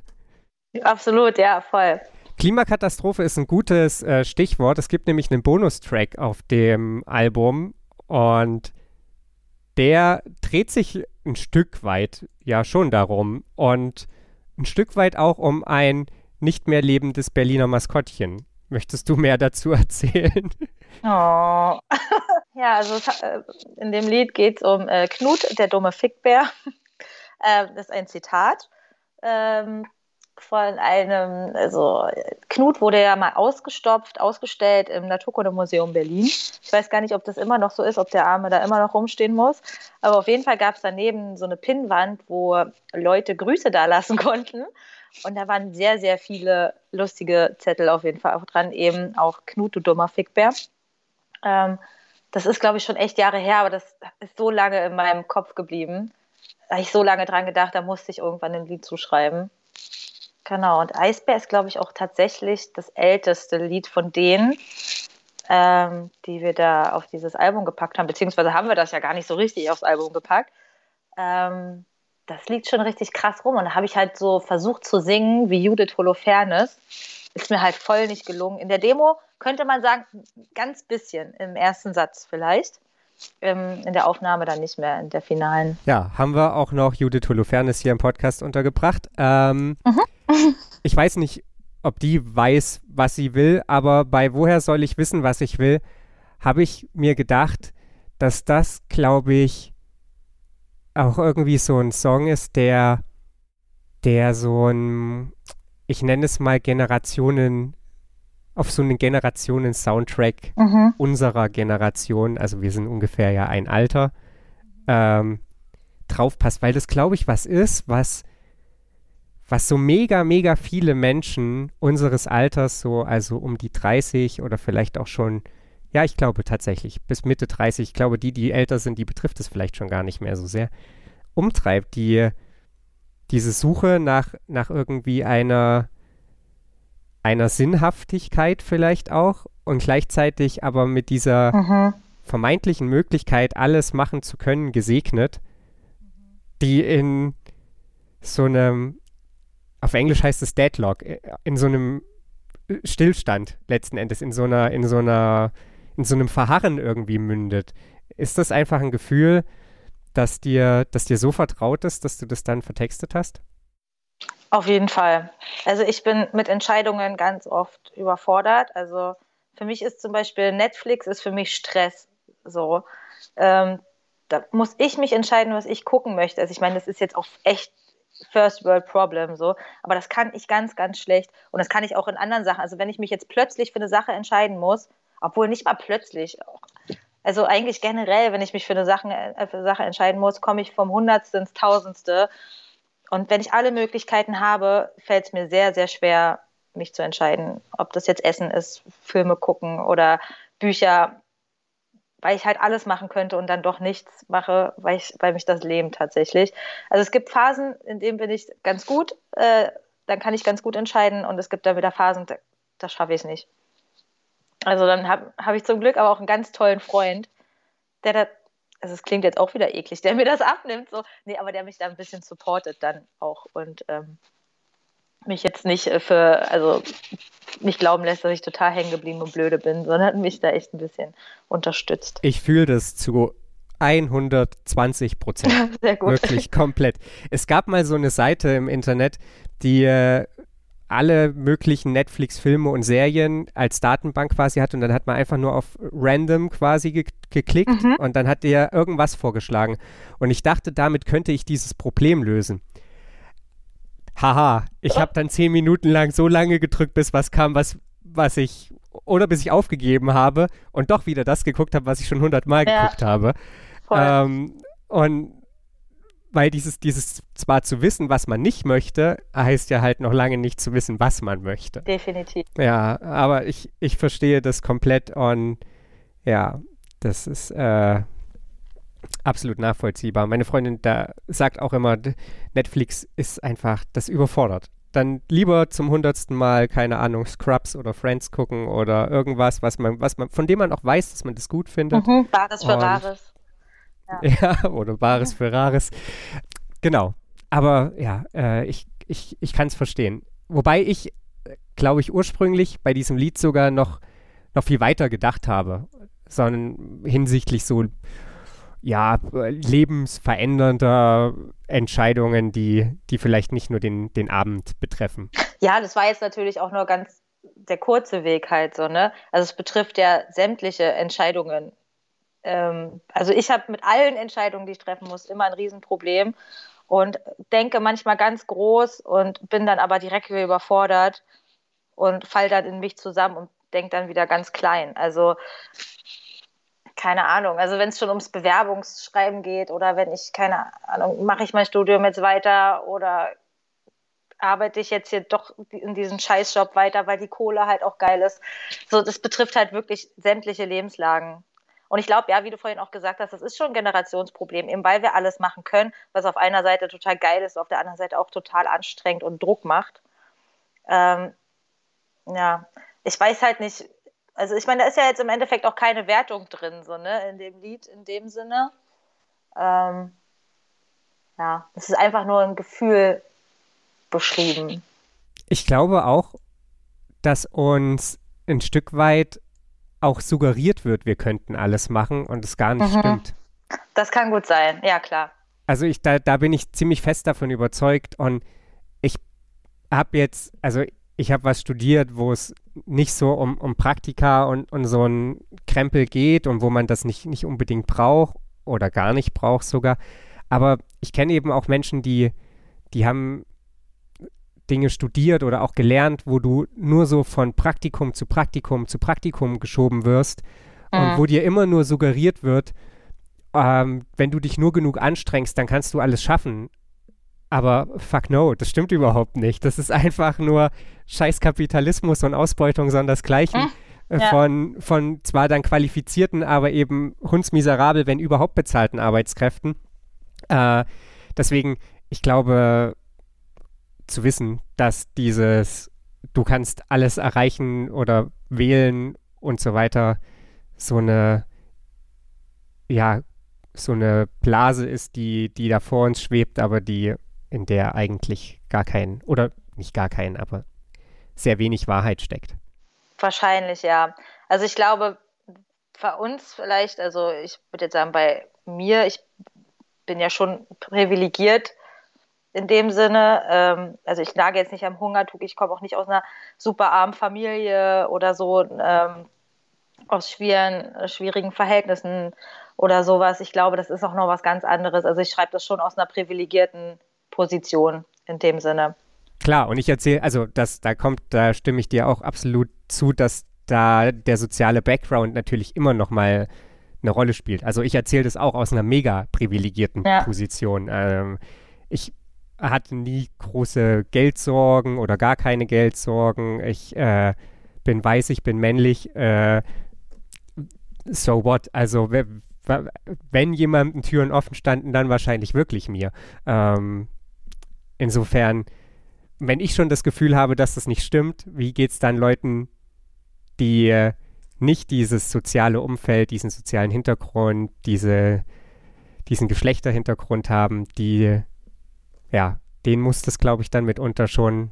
Absolut, ja, voll. Klimakatastrophe ist ein gutes äh, Stichwort. Es gibt nämlich einen Bonustrack auf dem Album und der dreht sich ein Stück weit ja schon darum und ein Stück weit auch um ein nicht mehr lebendes Berliner Maskottchen. Möchtest du mehr dazu erzählen? Oh. Ja, also es, äh, in dem Lied geht es um äh, Knut, der dumme Fickbär. äh, das ist ein Zitat ähm, von einem, also Knut wurde ja mal ausgestopft, ausgestellt im Naturkundemuseum Berlin. Ich weiß gar nicht, ob das immer noch so ist, ob der Arme da immer noch rumstehen muss. Aber auf jeden Fall gab es daneben so eine Pinnwand, wo Leute Grüße da lassen konnten. Und da waren sehr, sehr viele lustige Zettel auf jeden Fall auch dran, eben auch Knut, du dummer Fickbär. Ähm, das ist, glaube ich, schon echt Jahre her, aber das ist so lange in meinem Kopf geblieben. Da habe ich so lange dran gedacht, da musste ich irgendwann ein Lied zuschreiben. Genau, und Eisbär ist, glaube ich, auch tatsächlich das älteste Lied von denen, ähm, die wir da auf dieses Album gepackt haben. Beziehungsweise haben wir das ja gar nicht so richtig aufs Album gepackt. Ähm, das liegt schon richtig krass rum. Und da habe ich halt so versucht zu singen wie Judith Holofernes. Ist mir halt voll nicht gelungen. In der Demo könnte man sagen, ganz bisschen im ersten Satz vielleicht. Ähm, in der Aufnahme dann nicht mehr, in der finalen. Ja, haben wir auch noch Judith Holofernes hier im Podcast untergebracht. Ähm, ich weiß nicht, ob die weiß, was sie will, aber bei Woher soll ich wissen, was ich will, habe ich mir gedacht, dass das, glaube ich, auch irgendwie so ein Song ist, der, der so ein, ich nenne es mal Generationen, auf so einen Generationen-Soundtrack Mhm. unserer Generation, also wir sind ungefähr ja ein Alter, ähm, draufpasst, weil das, glaube ich, was ist, was, was so mega, mega viele Menschen unseres Alters, so also um die dreißig oder vielleicht auch schon, ja, ich glaube tatsächlich, bis Mitte dreißig, ich glaube, die, die älter sind, die betrifft es vielleicht schon gar nicht mehr so sehr, umtreibt, die diese Suche nach, nach irgendwie einer, einer Sinnhaftigkeit vielleicht auch und gleichzeitig aber mit dieser Mhm. vermeintlichen Möglichkeit, alles machen zu können, gesegnet, die in so einem, auf Englisch heißt es Deadlock, äh, in so einem Stillstand letzten Endes, in so einer, in so einer, in so einem Verharren irgendwie mündet. Ist das einfach ein Gefühl, dass dir, dass dir so vertraut ist, dass du das dann vertextet hast? Auf jeden Fall. Also ich bin mit Entscheidungen ganz oft überfordert. Also für mich ist zum Beispiel Netflix ist für mich Stress. So, ähm, da muss ich mich entscheiden, was ich gucken möchte. Also ich meine, das ist jetzt auch echt First World Problem so, aber das kann ich ganz, ganz schlecht und das kann ich auch in anderen Sachen. Also wenn ich mich jetzt plötzlich für eine Sache entscheiden muss, obwohl nicht mal plötzlich, also eigentlich generell, wenn ich mich für eine Sache, äh, für eine Sache entscheiden muss, komme ich vom Hundertste ins Tausendste. Und wenn ich alle Möglichkeiten habe, fällt es mir sehr, sehr schwer, mich zu entscheiden, ob das jetzt Essen ist, Filme gucken oder Bücher, weil ich halt alles machen könnte und dann doch nichts mache, weil, ich, weil mich das lähmt tatsächlich. Also es gibt Phasen, in denen bin ich ganz gut, äh, dann kann ich ganz gut entscheiden und es gibt dann wieder Phasen, da, da schaffe ich es nicht. Also dann habe hab ich zum Glück aber auch einen ganz tollen Freund, der da, also es klingt jetzt auch wieder eklig, der mir das abnimmt, so, nee, aber der mich da ein bisschen supportet dann auch und ähm, mich jetzt nicht für, also nicht glauben lässt, dass ich total hängen geblieben und blöde bin, sondern mich da echt ein bisschen unterstützt. Ich fühle das zu hundertzwanzig Prozent. Sehr gut. Wirklich komplett. Es gab mal so eine Seite im Internet, die äh, alle möglichen Netflix-Filme und Serien als Datenbank quasi hat und dann hat man einfach nur auf Random quasi ge geklickt Mhm. und dann hat der irgendwas vorgeschlagen. Und ich dachte, damit könnte ich dieses Problem lösen. Haha, ich habe dann zehn Minuten lang so lange gedrückt, bis was kam, was, was ich, oder bis ich aufgegeben habe und doch wieder das geguckt habe, was ich schon hundertmal Ja. geguckt habe. Voll. Ähm, und weil dieses, dieses zwar zu wissen, was man nicht möchte, heißt ja halt noch lange nicht zu wissen, was man möchte. Definitiv. Ja, aber ich, ich verstehe das komplett und ja, das ist äh, absolut nachvollziehbar. Meine Freundin da sagt auch immer, d- Netflix ist einfach, das überfordert. Dann lieber zum hundertsten Mal, keine Ahnung, Scrubs oder Friends gucken oder irgendwas, was man, was man, von dem man auch weiß, dass man das gut findet. Mhm. Bares für Und- Rares. Ja, oder Bares für Rares. Genau. Aber ja, äh, ich, ich, ich kann es verstehen. Wobei ich, glaube ich, ursprünglich bei diesem Lied sogar noch, noch viel weiter gedacht habe. Sondern hinsichtlich so, ja, äh, lebensverändernder Entscheidungen, die, die vielleicht nicht nur den, den Abend betreffen. Ja, das war jetzt natürlich auch nur ganz der kurze Weg halt so, ne? Also es betrifft ja sämtliche Entscheidungen. Ähm, also ich habe mit allen Entscheidungen, die ich treffen muss, immer ein Riesenproblem und denke manchmal ganz groß und bin dann aber direkt wieder überfordert und fall dann in mich zusammen und denke dann wieder ganz klein. Also keine Ahnung, also wenn es schon ums Bewerbungsschreiben geht oder wenn ich, keine Ahnung, mache ich mein Studium jetzt weiter oder arbeite ich jetzt hier doch in diesem Scheißjob weiter, weil die Kohle halt auch geil ist. So, das betrifft halt wirklich sämtliche Lebenslagen. Und ich glaube, ja, wie du vorhin auch gesagt hast, das ist schon ein Generationsproblem, eben weil wir alles machen können, was auf einer Seite total geil ist, auf der anderen Seite auch total anstrengend und Druck macht. Ähm, ja, ich weiß halt nicht, also ich meine, da ist ja jetzt im Endeffekt auch keine Wertung drin, so, ne, in dem Lied, in dem Sinne. Ähm, ja, es ist einfach nur ein Gefühl beschrieben. Ich glaube auch, dass uns ein Stück weit auch suggeriert wird, wir könnten alles machen und es gar nicht Mhm. stimmt. Das kann gut sein, ja klar. Also ich, da, da bin ich ziemlich fest davon überzeugt und ich habe jetzt, also ich habe was studiert, wo es nicht so um, um Praktika und, und so ein Krempel geht und wo man das nicht, nicht unbedingt braucht oder gar nicht braucht sogar. Aber ich kenne eben auch Menschen, die, die haben Dinge studiert oder auch gelernt, wo du nur so von Praktikum zu Praktikum zu Praktikum geschoben wirst mhm. und wo dir immer nur suggeriert wird, ähm, wenn du dich nur genug anstrengst, dann kannst du alles schaffen. Aber fuck no, das stimmt überhaupt nicht. Das ist einfach nur scheiß Kapitalismus und Ausbeutung sondersgleichen Hm, äh, ja. von, von zwar dann qualifizierten, aber eben hundsmiserabel, wenn überhaupt bezahlten Arbeitskräften. Äh, deswegen, ich glaube, zu wissen, dass dieses, du kannst alles erreichen oder wählen und so weiter, so eine, ja, so eine Blase ist, die, die da vor uns schwebt, aber die in der eigentlich gar kein, oder nicht gar kein, aber sehr wenig Wahrheit steckt. Wahrscheinlich, ja. Also ich glaube, bei uns vielleicht, also ich würde jetzt sagen, bei mir, ich bin ja schon privilegiert in dem Sinne. Ähm, also ich nage jetzt nicht am Hungertuch, ich komme auch nicht aus einer super armen Familie oder so, ähm, aus schwierigen, schwierigen Verhältnissen oder sowas. Ich glaube, das ist auch noch was ganz anderes. Also ich schreibe das schon aus einer privilegierten Position in dem Sinne. Klar, und ich erzähle, also das, da kommt, da stimme ich dir auch absolut zu, dass da der soziale Background natürlich immer noch mal eine Rolle spielt. Also ich erzähle das auch aus einer mega privilegierten Ja. Position. Ähm, ich hatte nie große Geldsorgen oder gar keine Geldsorgen. Ich äh, bin weiß, ich bin männlich. Äh, so what? Also we- wa- wenn jemandem Türen offen standen, dann wahrscheinlich wirklich mir. Ähm, insofern, wenn ich schon das Gefühl habe, dass das nicht stimmt, wie geht es dann Leuten, die äh, nicht dieses soziale Umfeld, diesen sozialen Hintergrund, diese, diesen Geschlechterhintergrund haben, die, ja, denen muss das, glaube ich, dann mitunter schon,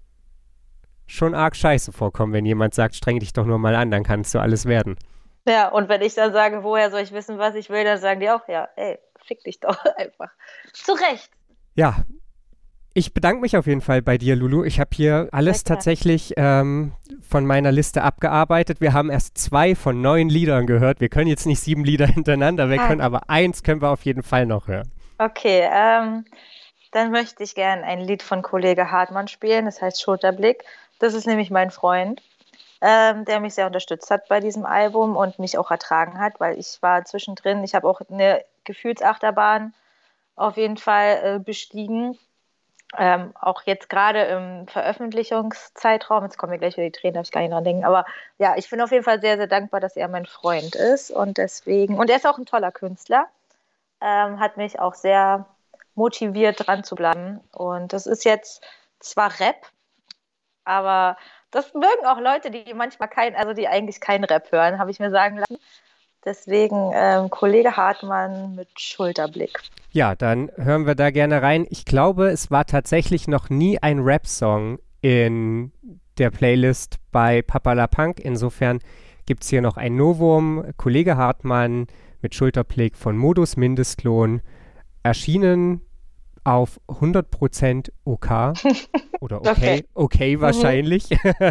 schon arg scheiße vorkommen, wenn jemand sagt, streng dich doch nur mal an, dann kannst du alles werden. Ja, und wenn ich dann sage, woher soll ich wissen, was ich will, dann sagen die auch, ja, ey, fick dich doch einfach. Zu Recht. Ja, ich bedanke mich auf jeden Fall bei dir, Lulu. Ich habe hier alles Sehr gerne. tatsächlich ähm, von meiner Liste abgearbeitet. Wir haben erst zwei von neun Liedern gehört. Wir können jetzt nicht sieben Lieder hintereinander weg Ah. hören, aber eins können wir auf jeden Fall noch hören. Okay, ähm, dann möchte ich gerne ein Lied von Kollege Hartmann spielen, das heißt Schulterblick. Das ist nämlich mein Freund, ähm, der mich sehr unterstützt hat bei diesem Album und mich auch ertragen hat, weil ich war zwischendrin, ich habe auch eine Gefühlsachterbahn auf jeden Fall äh, bestiegen. Ähm, auch jetzt gerade im Veröffentlichungszeitraum, jetzt kommen mir gleich wieder die Tränen, darf ich gar nicht dran denken, aber ja, ich bin auf jeden Fall sehr, sehr dankbar, dass er mein Freund ist und deswegen, und er ist auch ein toller Künstler, ähm, hat mich auch sehr motiviert, dran zu bleiben. Und das ist jetzt zwar Rap, aber das mögen auch Leute, die manchmal kein, also die eigentlich keinen Rap hören, habe ich mir sagen lassen. Deswegen ähm, Kollege Hartmann mit Schulterblick. Ja, dann hören wir da gerne rein. Ich glaube, es war tatsächlich noch nie ein Rap-Song in der Playlist bei Papalapunk. Insofern gibt es hier noch ein Novum. Kollege Hartmann mit Schulterblick von Modus Mindestlohn. Erschienen auf hundert Prozent OK. Oder okay, okay, okay wahrscheinlich.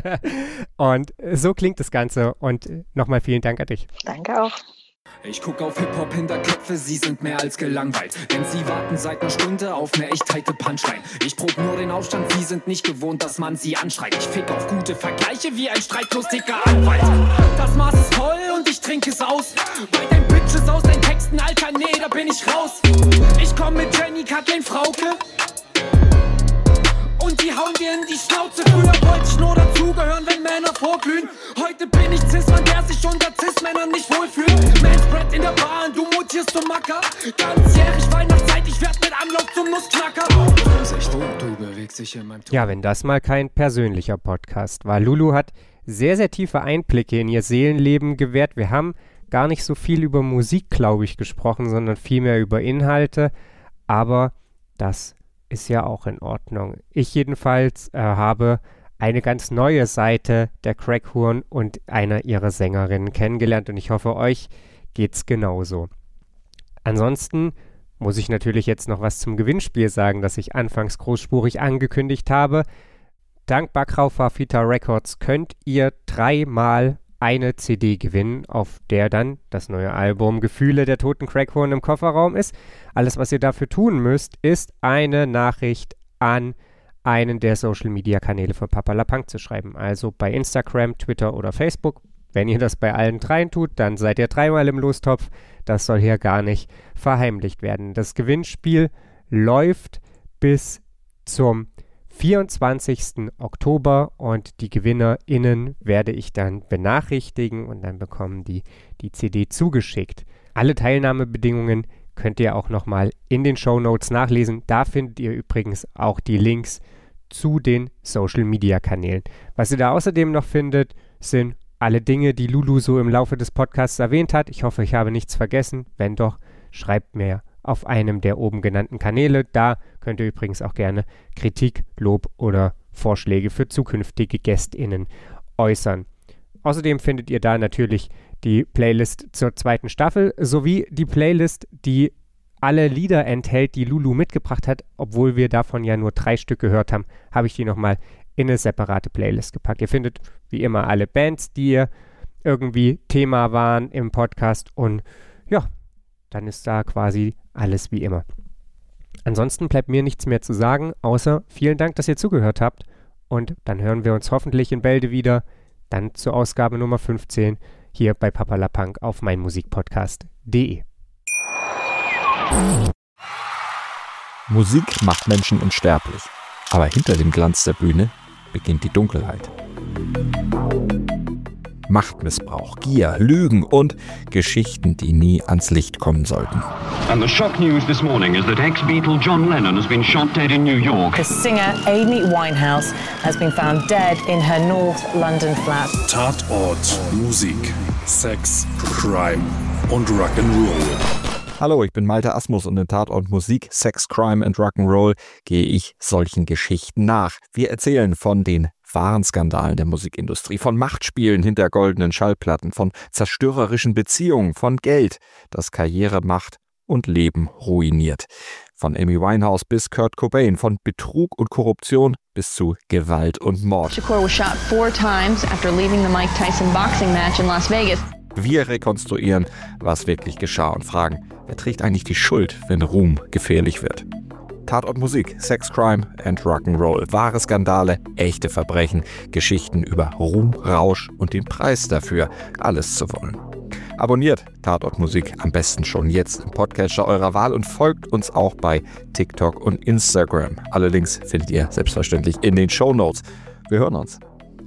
Und so klingt das Ganze. Und nochmal vielen Dank an dich. Danke auch. Ich guck auf Hip-Hop-Hinterköpfe, sie sind mehr als gelangweilt. Denn sie warten seit einer Stunde auf eine echt heite Punchline. Ich prob nur den Aufstand, sie sind nicht gewohnt, dass man sie anschreit. Ich fick auf gute Vergleiche wie ein streitlustiger Anwalt. Das Maß ist voll und ich trinke es aus. Bei deinen Bitches aus deinen Texten, Alter, nee, da bin ich raus. Ich komm mit Jenny, Kathleen, Frauke. Und die hauen dir in die Schnauze. Früher wollte ich nur dazugehören, wenn Männer vorglühen. Heute bin ich Cis-Mann, der sich unter Cis-Männern nicht wohlfühlt. Manspread in der Bahn, du mutierst zum Macker. Ganzjährig Weihnachtszeit, ich werd mit Anlauf zum Nussknacker. Vorsicht, du bewegst dich in meinem Ton. Ja, wenn das mal kein persönlicher Podcast war. Lulu hat sehr, sehr tiefe Einblicke in ihr Seelenleben gewährt. Wir haben gar nicht so viel über Musik, glaube ich, gesprochen, sondern vielmehr über Inhalte. Aber das ist ja auch in Ordnung. Ich jedenfalls äh, habe eine ganz neue Seite der Crackhorn und einer ihrer Sängerinnen kennengelernt und ich hoffe, euch geht's genauso. Ansonsten muss ich natürlich jetzt noch was zum Gewinnspiel sagen, das ich anfangs großspurig angekündigt habe. Dank Backrau-Fafita Records könnt ihr dreimal eine C D gewinnen, auf der dann das neue Album Gefühle der toten Crackhorn im Kofferraum ist. Alles, was ihr dafür tun müsst, ist eine Nachricht an einen der Social-Media-Kanäle von Papperlapank zu schreiben. Also bei Instagram, Twitter oder Facebook. Wenn ihr das bei allen dreien tut, dann seid ihr dreimal im Lostopf. Das soll hier gar nicht verheimlicht werden. Das Gewinnspiel läuft bis zum vierundzwanzigsten Oktober und die GewinnerInnen werde ich dann benachrichtigen und dann bekommen die die C D zugeschickt. Alle Teilnahmebedingungen könnt ihr auch nochmal in den Shownotes nachlesen. Da findet ihr übrigens auch die Links zu den Social-Media-Kanälen. Was ihr da außerdem noch findet, sind alle Dinge, die Lulu so im Laufe des Podcasts erwähnt hat. Ich hoffe, ich habe nichts vergessen. Wenn doch, schreibt mir auf einem der oben genannten Kanäle. Da könnt ihr übrigens auch gerne Kritik, Lob oder Vorschläge für zukünftige GästInnen äußern. Außerdem findet ihr da natürlich die Playlist zur zweiten Staffel sowie die Playlist, die alle Lieder enthält, die Lulu mitgebracht hat. Obwohl wir davon ja nur drei Stück gehört haben, habe ich die nochmal in eine separate Playlist gepackt. Ihr findet wie immer alle Bands, die ihr irgendwie Thema waren im Podcast und ja, dann ist da quasi alles wie immer. Ansonsten bleibt mir nichts mehr zu sagen, außer vielen Dank, dass ihr zugehört habt und dann hören wir uns hoffentlich in Bälde wieder, dann zur Ausgabe Nummer fünfzehn hier bei Papperlapank auf meinmusikpodcast punkt de. Musik macht Menschen unsterblich, aber hinter dem Glanz der Bühne beginnt die Dunkelheit. Machtmissbrauch, Gier, Lügen und Geschichten, die nie ans Licht kommen sollten. And the shock news this morning is that ex-Beatle John Lennon has been shot dead in New York. The singer Amy Winehouse has been found dead in her North London flat. Tatort, Musik, Sex, Crime und Rock'n'Roll. Hallo, ich bin Malte Asmus und in Tatort Musik, Sex, Crime and Rock'n'Roll gehe ich solchen Geschichten nach. Wir erzählen von den wahren Skandalen der Musikindustrie, von Machtspielen hinter goldenen Schallplatten, von zerstörerischen Beziehungen, von Geld, das Karriere macht und Leben ruiniert. Von Amy Winehouse bis Kurt Cobain, von Betrug und Korruption bis zu Gewalt und Mord. Shakur was shot four times after leaving the Mike Tyson boxing match in Las Vegas. Wir rekonstruieren, was wirklich geschah und fragen, wer trägt eigentlich die Schuld, wenn Ruhm gefährlich wird? Tatort Musik, Sex, Crime and Rock'n'Roll. Wahre Skandale, echte Verbrechen, Geschichten über Ruhm, Rausch und den Preis dafür, alles zu wollen. Abonniert Tatort Musik am besten schon jetzt im Podcatcher eurer Wahl und folgt uns auch bei TikTok und Instagram. Alle Links findet ihr selbstverständlich in den Shownotes. Wir hören uns.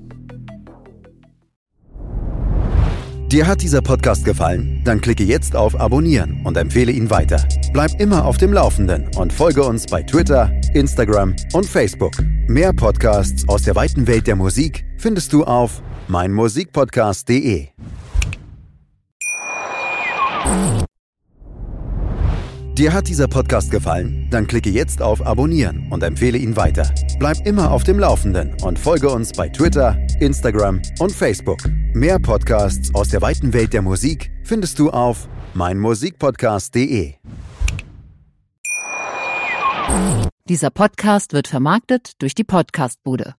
Dir hat dieser Podcast gefallen? Dann klicke jetzt auf Abonnieren und empfehle ihn weiter. Bleib immer auf dem Laufenden und folge uns bei Twitter, Instagram und Facebook. Mehr Podcasts aus der weiten Welt der Musik findest du auf meinmusikpodcast punkt de. Dir hat dieser Podcast gefallen? Dann klicke jetzt auf Abonnieren und empfehle ihn weiter. Bleib immer auf dem Laufenden und folge uns bei Twitter, Instagram und Facebook. Mehr Podcasts aus der weiten Welt der Musik findest du auf meinmusikpodcast punkt de. Dieser Podcast wird vermarktet durch die Podcastbude.